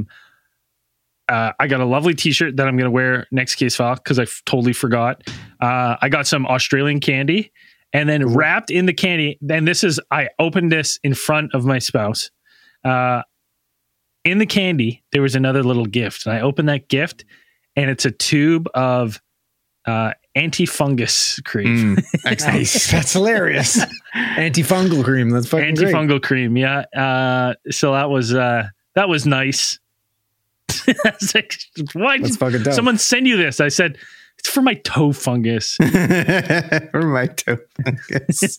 S5: a lovely t-shirt that I'm going to wear next case file because I totally forgot. I got some Australian candy, and then wrapped in the candy. Then I opened this in front of my spouse. In the candy, there was another little gift, and I opened that gift, and it's a tube of antifungus cream.
S7: Nice. That's hilarious. Antifungal cream. That's fucking
S5: antifungal cream. Yeah. So that was nice. I was like, why did
S7: fucking dope.
S5: Someone send you this? I said, it's for my toe fungus.
S6: For my toe fungus.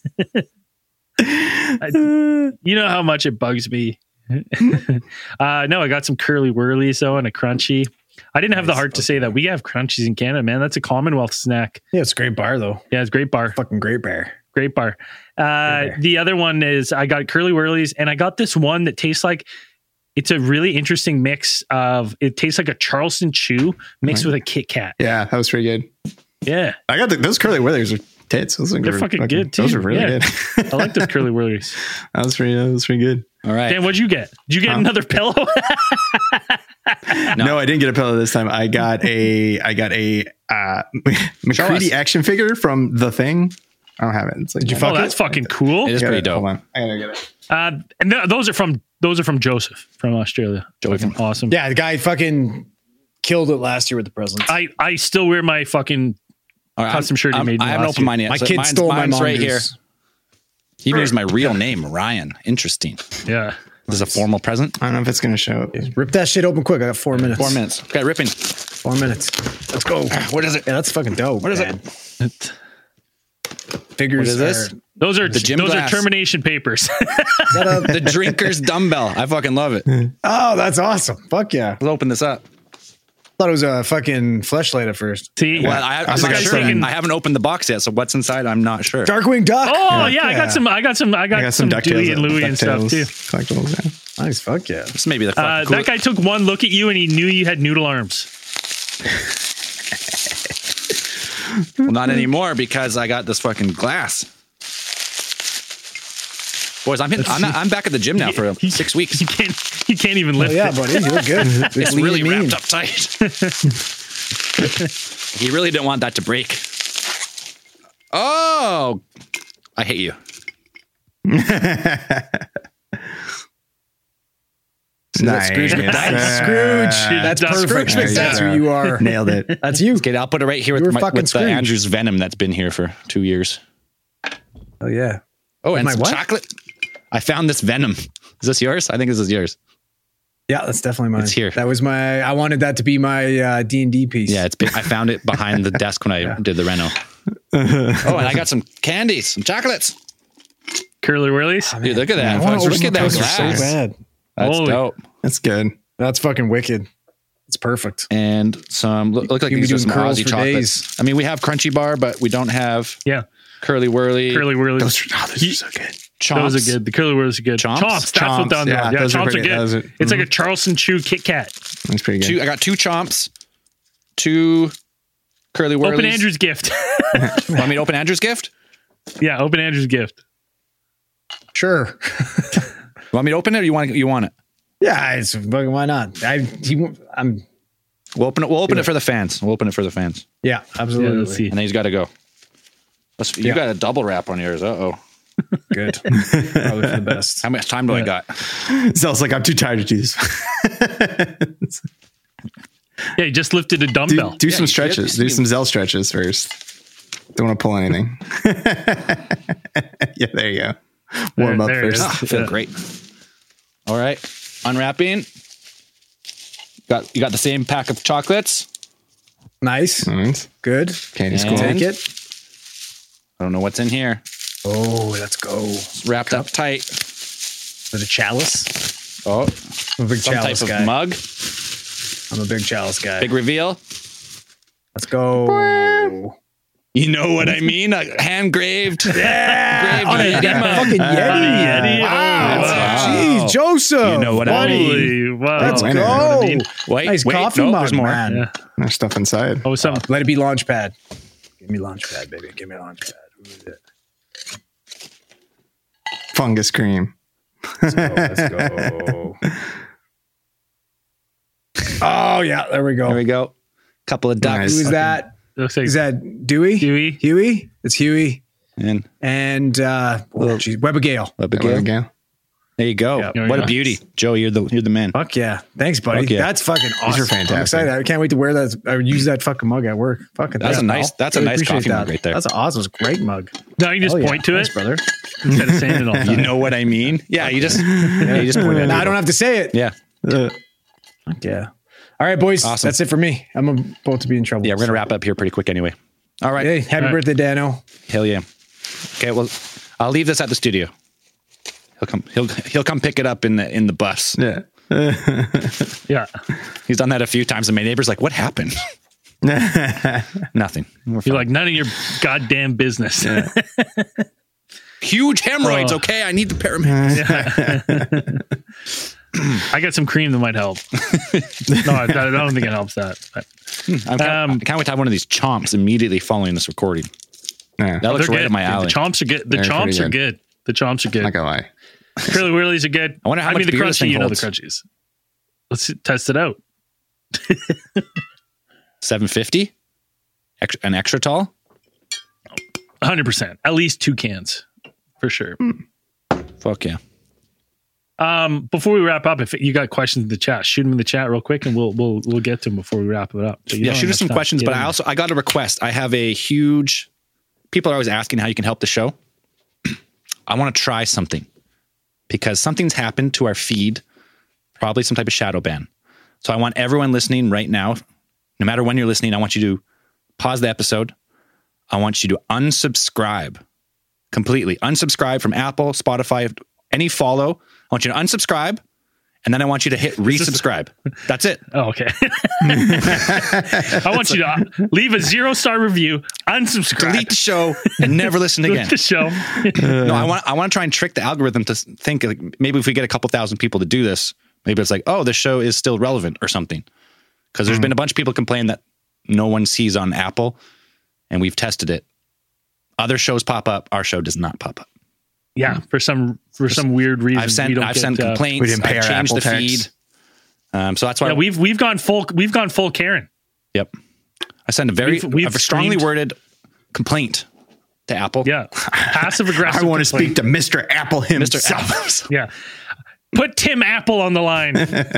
S5: You know how much it bugs me. No, I got some curly whirlies though and a crunchy. I didn't have the heart to say that we have crunchies in Canada, man. That's a Commonwealth snack.
S7: Yeah, it's a great bar though.
S5: Yeah, it's a great bar.
S7: Fucking great bar.
S5: Great bar. The other one is I got Curly Wurlies, and I got this one that tastes like it's a really interesting mix of it tastes like a Charleston Chew mixed with a Kit Kat.
S6: Yeah, that was pretty good.
S5: Yeah,
S6: I got those Curly Wurlies are tits.
S5: They're fucking good too.
S6: Those are really good.
S5: I like those Curly Wurlies.
S6: That was pretty good.
S8: All right.
S5: Dan, what'd you get? Did you get another pillow?
S6: No, I didn't get a pillow this time. I got a McCready action figure from The Thing. I don't have it. It's like,
S5: did you fuck that's fucking cool.
S8: It is pretty dope.
S6: Hold on. I gotta get it.
S5: And those are from Joseph from Australia. Awesome.
S7: Yeah, the guy fucking killed it last year with the presents.
S5: I still wear my fucking custom shirt he made.
S8: I haven't opened mine yet.
S7: My kid stole my mom's
S8: right here. He used my real name, Ryan. Interesting.
S5: Yeah.
S8: This is a formal present.
S6: I don't know if it's gonna show up.
S7: Rip that shit open quick. I got 4 minutes.
S8: 4 minutes. Okay, ripping.
S7: 4 minutes. Let's go.
S8: What is it?
S7: Yeah, that's fucking dope.
S8: What is
S7: man.
S8: it?
S7: Figures.
S8: What is this?
S5: Those are
S8: The gym glass.
S5: are termination papers.
S8: The drinker's dumbbell. I fucking love it.
S7: Oh, that's awesome. Fuck yeah.
S8: Let's open this up.
S7: Thought it was a fucking fleshlight at first.
S5: See,
S8: Well, I'm not sure. I haven't opened the box yet, so what's inside? I'm not sure.
S7: Darkwing Duck.
S5: Oh yeah, I got some
S6: DuckTales,
S5: Dewey and Louie and stuff too.
S6: Collectibles, yeah.
S7: Nice. Fuck yeah.
S8: This may be the fucking
S5: That guy took one look at you and he knew you had noodle arms.
S8: Well, not anymore because I got this fucking glass. Boys, I'm back at the gym now for 6 weeks.
S5: You can't even lift.
S7: Yeah, buddy, you look good.
S8: It's really wrapped up tight. He really didn't want that to break. Oh, I hate you.
S6: Nice.
S7: Scrooge. That's perfect.
S5: Scrooge.
S7: That's who you are.
S6: Nailed it.
S7: That's you.
S8: Okay, I'll put it right here with the Andrew's Venom that's been here for 2 years.
S7: Oh yeah.
S8: Oh, and
S7: My
S8: some
S7: what?
S8: chocolate. I found this Venom. Is this yours? I think this is yours.
S7: Yeah, that's definitely mine.
S8: It's here.
S7: That was I wanted that to be my D&D piece.
S8: Yeah, I found it behind the desk when I did the reno. Oh, and I got some candies, some chocolates.
S5: Curly Wurlies.
S8: Dude, look at that. Look at that
S7: Those are
S8: glass.
S7: so bad.
S8: That's dope.
S6: That's good.
S7: That's fucking wicked. It's perfect.
S8: And some look like
S7: You
S8: these
S7: be
S8: are some
S7: doing curls
S8: Aussie
S7: for
S8: chocolates.
S7: days.
S8: I mean, we have Crunchy Bar, but we don't have Curly Wurly.
S5: Curly Wurlies.
S6: Those are so good.
S8: Chomps.
S5: Those are good. The Curly Wurlies are good.
S8: Chomps?
S5: Chomps. That's what they're on.
S6: Yeah,
S5: Yeah,
S6: those are
S5: Chomps are
S6: pretty-
S5: good.
S6: those are-
S5: It's like a Charleston Chew Kit Kat.
S6: That's pretty good.
S8: I got 2 Chomps, 2 Curly Wurlies.
S5: Open Andrew's gift.
S8: Want me to open Andrew's gift?
S5: Yeah, open Andrew's gift.
S7: Sure.
S8: Want me to open it or you want it?
S7: Yeah, it's fucking why not? I'm
S8: We'll open it for the fans. We'll open it for the fans.
S7: yeah, absolutely.
S5: Yeah, let's see.
S8: And then he's got to go. You got a double wrap on yours. Uh-oh.
S7: Good. Probably for the best.
S8: How much time do I got?
S6: Sounds like I'm too tired to do this.
S5: Yeah, he just lifted a dumbbell.
S6: Do some stretches. Do some Zell stretches first. Don't want to pull anything. Yeah, there you go. Warm up
S5: There it
S6: first.
S5: is.
S8: I feel great. All right. Unwrapping. You got the same pack of chocolates.
S7: Nice.
S6: Nice.
S7: Good.
S6: Candy's
S8: And-
S6: cool.
S7: Take it.
S8: I don't know what's in here.
S7: Oh, let's go.
S8: It's wrapped up tight.
S7: Is it a chalice?
S8: Oh,
S7: I'm a big
S8: some type
S7: chalice
S8: of
S7: guy.
S8: mug.
S7: I'm a big chalice guy.
S8: Big reveal.
S7: Let's go.
S8: You know what I mean? A hand-graved.
S7: Yeah.
S8: Engraved Yeti mug.
S7: Fucking Yeti.
S5: Yeti.
S7: Wow.
S5: Wow.
S7: Jeez, Joseph.
S8: You know what I mean.
S5: Holy, wow.
S7: Let's
S6: I
S7: go.
S6: know
S5: what I mean.
S8: Wait,
S7: Nice coffee
S8: no,
S7: mug,
S8: there's more.
S7: man.
S5: Yeah.
S6: There's stuff inside.
S5: Oh, some.
S7: Let it be Launchpad. Give me Launchpad, baby. Give me Launchpad. Who is it?
S6: Fungus cream.
S7: Let's go. Oh, yeah. There we go.
S8: There we go. Couple of ducks.
S6: Nice.
S7: Who is that?
S5: Looks like
S7: Is that Dewey?
S5: Dewey.
S7: Huey? It's Huey.
S8: And
S7: And Webbigail.
S6: Again.
S8: there you go.
S5: Yeah, there we
S8: What
S5: go.
S8: a beauty. Joe, you're the man.
S7: Fuck yeah. Thanks, buddy.
S8: Fuck yeah.
S7: That's fucking awesome.
S6: are fantastic.
S7: I'm excited. I can't wait to wear that or use that fucking mug at work. Fucking
S8: That's
S7: thanks,
S8: a nice-
S7: pal.
S8: that's a
S7: Really
S8: nice
S7: appreciate
S8: coffee mug right there.
S7: That's awesome. It's a great mug.
S5: Now you just
S7: Oh, yeah.
S5: point to
S7: Thanks,
S5: it
S7: brother.
S5: instead of saying it all the
S8: You
S5: time.
S8: know what I mean? Yeah, you just point at
S7: No,
S8: it.
S7: I don't have to say it.
S8: Yeah.
S7: Fuck yeah. All right, boys.
S8: Awesome.
S7: That's it for me. I'm about to be in trouble.
S8: Yeah, we're going to wrap up here pretty quick anyway. All right.
S7: Hey, happy birthday, Dano.
S8: Hell yeah. Okay, well, I'll leave this at the studio. He'll come pick it up in the bus.
S6: Yeah.
S5: Yeah.
S8: He's done that a few times and my neighbor's like, "What happened?" Nothing. We're
S5: You're
S8: fine.
S5: like, none of your goddamn business.
S8: huge hemorrhoids. Okay, I need the paramedics.
S5: I got some cream that might help. No, I don't think it helps that. But,
S8: I can't wait to have one of these chomps immediately following this recording.
S6: Yeah.
S8: That looks right up my alley.
S5: The chomps are good. The chomps are good. The chomps are good.
S6: Not gonna lie.
S5: Curly Whirlies are good.
S8: I wonder how much
S5: the
S8: beer this
S5: crunchy,
S8: thing
S5: you know the
S8: holds.
S5: crunchies. Let's test it out.
S8: 750? An extra tall?
S5: 100%. At least 2 cans for sure.
S8: Fuck yeah.
S5: Before we wrap up, if you got questions in the chat, shoot them in the chat real quick, and we'll get to them before we wrap it up. So
S8: Yeah, shoot us some questions. But I got a request. I have a huge. People are always asking how you can help the show. I want to try something because something's happened to our feed, probably some type of shadow ban. So I want everyone listening right now, no matter when you're listening, I want you to pause the episode. I want you to unsubscribe completely. Unsubscribe from Apple, Spotify, any follow. I want you to unsubscribe, and then I want you to hit resubscribe. That's it.
S5: Oh, okay. I want you to leave a 0-star review, unsubscribe,
S8: delete the show, and never listen again.
S5: Delete the show.
S8: No, I want to try and trick the algorithm to think like maybe if we get a couple thousand people to do this, maybe it's like, oh, the show is still relevant or something. Because there's been a bunch of people complain that no one sees on Apple, and we've tested it. Other shows pop up. Our show does not pop up.
S5: Yeah, for some weird reason.
S8: I've sent complaints.
S6: We didn't pay
S8: I've
S6: our
S8: changed
S6: Apple
S8: the
S6: tax.
S8: feed. So that's why
S5: we've gone full Karen.
S8: Yep. I sent a strongly worded complaint to Apple.
S5: Yeah. Passive aggressive.
S6: I want to speak to Mr. Apple himself.
S8: Mr. Apple.
S5: Yeah. Put Tim Apple on the line.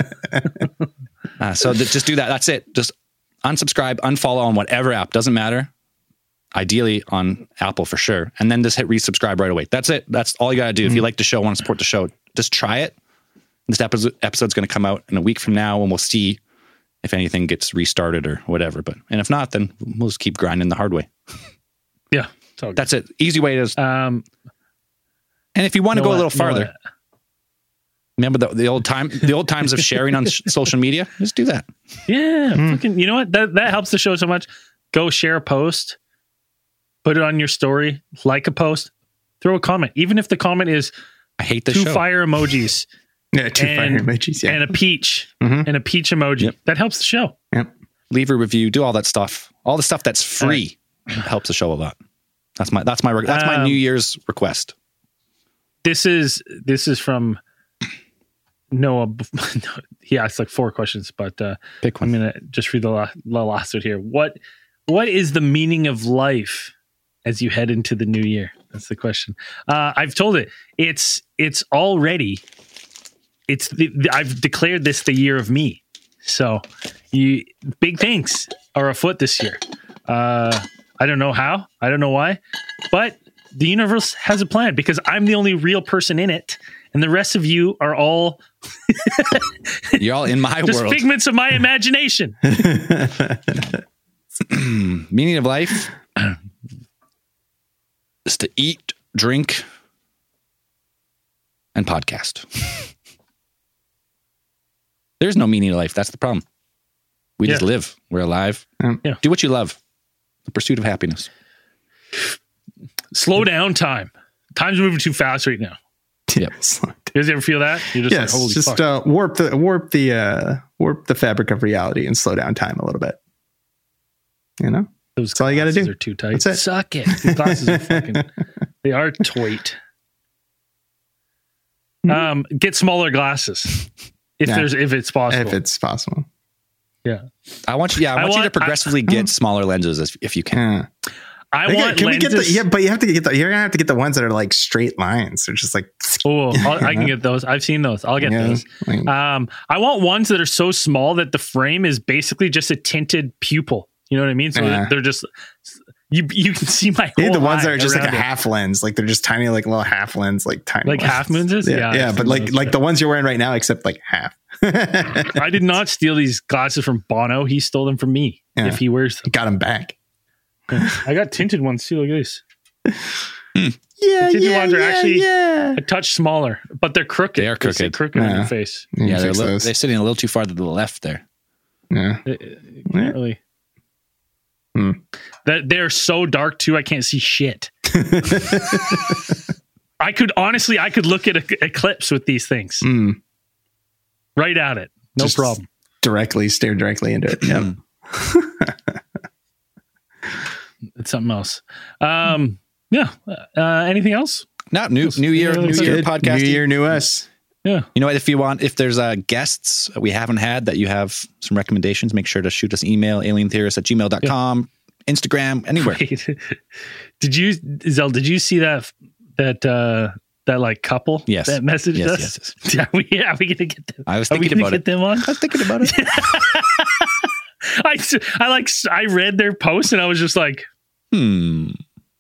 S8: So just do that. That's it. Just unsubscribe, unfollow on whatever app. Doesn't matter. Ideally on Apple for sure. And then just hit resubscribe right away. That's it. That's all you got to do. If you like the show, want to support the show, just try it. This episode's going to come out in a week from now, and we'll see if anything gets restarted or whatever. And if not, then we'll just keep grinding the hard way.
S5: Yeah.
S8: That's it. Easy way to. And if you want to go a little farther, remember the old times of sharing on social media? Just do that.
S5: Yeah. You know what? That helps the show so much. Go share a post. Put it on your story, like a post, throw a comment. Even if the comment is
S8: I hate the
S5: 2
S8: show.
S5: Fire emojis.
S6: Yeah, 2 fire emojis, yeah.
S5: And a peach. And a peach emoji.
S8: Yep.
S5: That helps the show.
S6: Yep.
S8: Leave a review, do all that stuff. All the stuff that's free helps the show a lot. That's my New Year's request.
S5: This is from Noah. Yeah, it's like 4 questions, but
S8: Pick one.
S5: I'm gonna just read the last one here. What is the meaning of life as you head into the new year? That's the question. I've told it. It's already. I've declared this the year of me. So, big things are afoot this year. I don't know how. I don't know why, but the universe has a plan because I'm the only real person in it, and the rest of you are all.
S8: You're all in my
S5: just
S8: world.
S5: Figments of my imagination.
S8: Meaning of life is to eat, drink, and podcast. There's no meaning to life. That's the problem. We just live. We're alive.
S5: Yeah.
S8: Do what you love. The pursuit of happiness.
S5: Slow down time. Time's moving too fast right now.
S8: Yep.
S5: You guys ever feel that? You're just like, holy fuck.
S6: warp the fabric of reality and slow down time a little bit. You know,
S5: Those
S6: that's all you got to do.
S5: Are too tight.
S6: That's it.
S5: Suck it. The glasses are fucking. They are tight. Get smaller glasses if it's possible.
S6: If it's possible.
S5: Yeah.
S8: I want you to progressively get smaller lenses if you can.
S5: I want
S6: can
S5: lenses.
S6: we get but you have to get you're gonna have to get the ones that are like straight lines. They're just like
S5: I can get those. I've seen those. I'll get those.
S6: Like,
S5: I want ones that are so small that the frame is basically just a tinted pupil. You know what I mean? So they're just you can see my whole
S6: the ones that are just like a
S5: around it.
S6: half lens, like they're just tiny, like little half lens, like tiny,
S5: Like
S6: lenses.
S5: half moons.
S6: Yeah, but like the ones you're wearing right now, except like half.
S5: I did not steal these glasses from Bono. He stole them from me.
S6: Yeah.
S5: If he wears them,
S6: Got them back.
S5: I got tinted ones too. Look at this.
S6: Yeah,
S5: The tinted ones are actually a touch smaller, but they're crooked.
S8: They are crooked.
S5: They're crooked on your face.
S8: Yeah, they're sitting a little too far to the left there.
S6: Yeah.
S5: You can't really. That they're so dark too. I can't see shit. I could look at Eclipse with these things. Right at it. No
S6: Just
S5: problem.
S6: Stare directly into it. Yeah.
S5: It's something else. Anything else?
S8: No, new year podcast.
S6: New year, new us.
S5: Yeah.
S8: You know what? If there's guests we haven't had that you have some recommendations, make sure to shoot us an email, alientheorist@gmail.com, Instagram, anywhere.
S5: Did you see that like couple?
S8: Yes.
S5: That messaged us?
S8: Yes.
S5: Are we gonna get them?
S8: I was thinking about it.
S5: Them on?
S8: I was thinking about it.
S5: I read their post and I was just like, When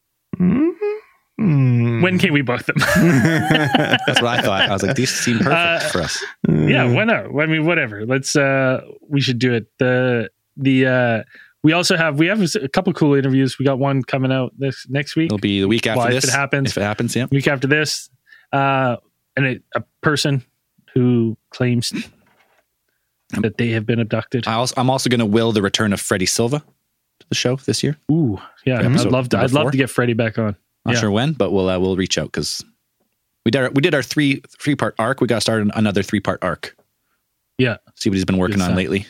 S5: can we book them?
S8: That's what I thought. I was like, these seem perfect for us.
S5: Yeah, why not? I mean, whatever. Let's we should do it. We have a couple cool interviews. We got one coming out next week.
S8: It'll be the week after this.
S5: If it happens, yeah.
S8: Week
S5: after this. And a person who claims that they have been abducted.
S8: I'm also going to will the return of Freddie Silva to the show this year.
S5: Ooh, yeah. I'd love to get Freddie back on.
S8: Not sure when, but we'll reach out because we did our three-part arc. We got to start another 3-part arc.
S5: Yeah.
S8: See what he's been working on lately.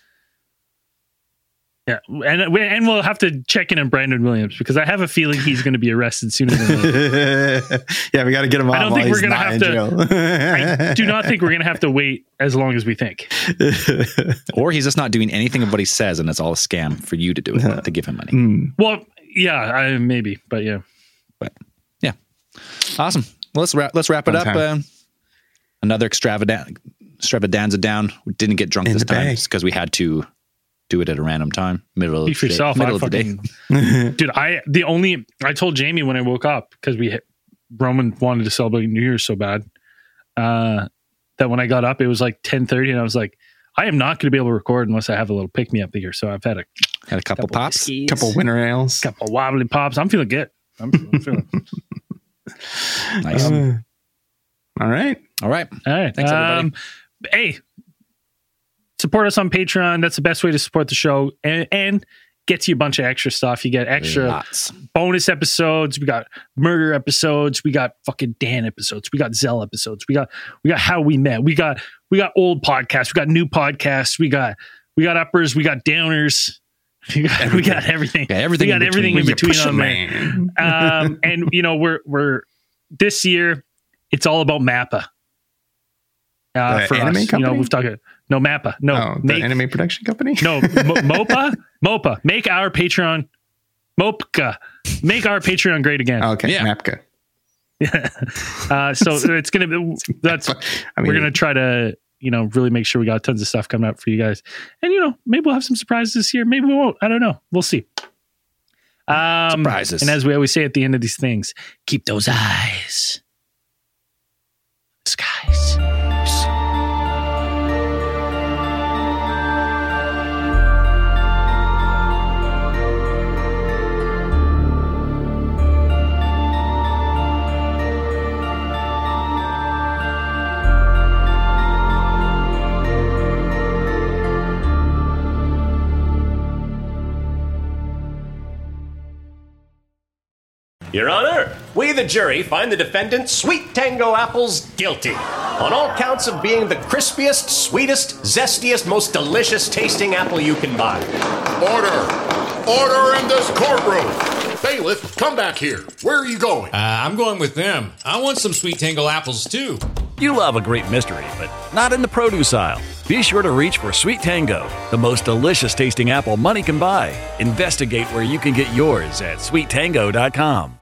S5: Yeah, and we'll have to check in on Brandon Williams because I have a feeling he's going to be arrested sooner than later.
S6: Yeah, we got to get him off. I don't think we're going to have to.
S5: I do not think we're going to have to wait as long as we think.
S8: Or he's just not doing anything of what he says, and it's all a scam for you to do it to give him money.
S5: Well, yeah, maybe, but yeah,
S8: awesome. Well, let's wrap it up. Another extravaganza down. We didn't get drunk this time because we had to do it at a random time, middle of the day.
S5: Dude, I told Jamie when I woke up because Roman wanted to celebrate New Year's so bad that when I got up it was like 10:30 and I was like, I am not going to be able to record unless I have a little pick me up here. So I've had a
S8: couple pops,
S6: couple winter ales,
S5: couple wobbly pops. I'm feeling good. I'm feeling
S8: nice.
S6: All right.
S8: Thanks everybody.
S5: Hey. Support us on Patreon. That's the best way to support the show and gets you a bunch of extra stuff. You get extra bonus episodes. We got murder episodes. We got fucking Dan episodes. We got Zell episodes. We got how we met. We got old podcasts. We got new podcasts. We got uppers. We got downers. We got everything.
S8: Yeah, everything.
S5: We got everything in between on there. And we're this year. It's all about Mappa. For
S6: anime
S5: us,
S6: company?
S5: we've talked. No, Mappa. No,
S6: the anime production company.
S5: No, Mopa. Make our Patreon, Mopka. Make our Patreon great again.
S6: Okay, yeah. Mapka.
S5: Yeah. So it's gonna be. We're gonna try to really make sure we got tons of stuff coming out for you guys, and maybe we'll have some surprises this year. Maybe we won't. I don't know. We'll see.
S8: Surprises.
S5: And as we always say at the end of these things, keep those eyes. Skies.
S1: Your Honor, we the jury find the defendant Sweet Tango Apples guilty on all counts of being the crispiest, sweetest, zestiest, most delicious tasting apple you can buy.
S2: Order in this courtroom. Bailiff, come back here. Where are you going?
S3: I'm going with them. I want some Sweet Tango apples too.
S4: You love a great mystery, but not in the produce aisle. Be sure to reach for Sweet Tango, the most delicious tasting apple money can buy. Investigate where you can get yours at sweettango.com.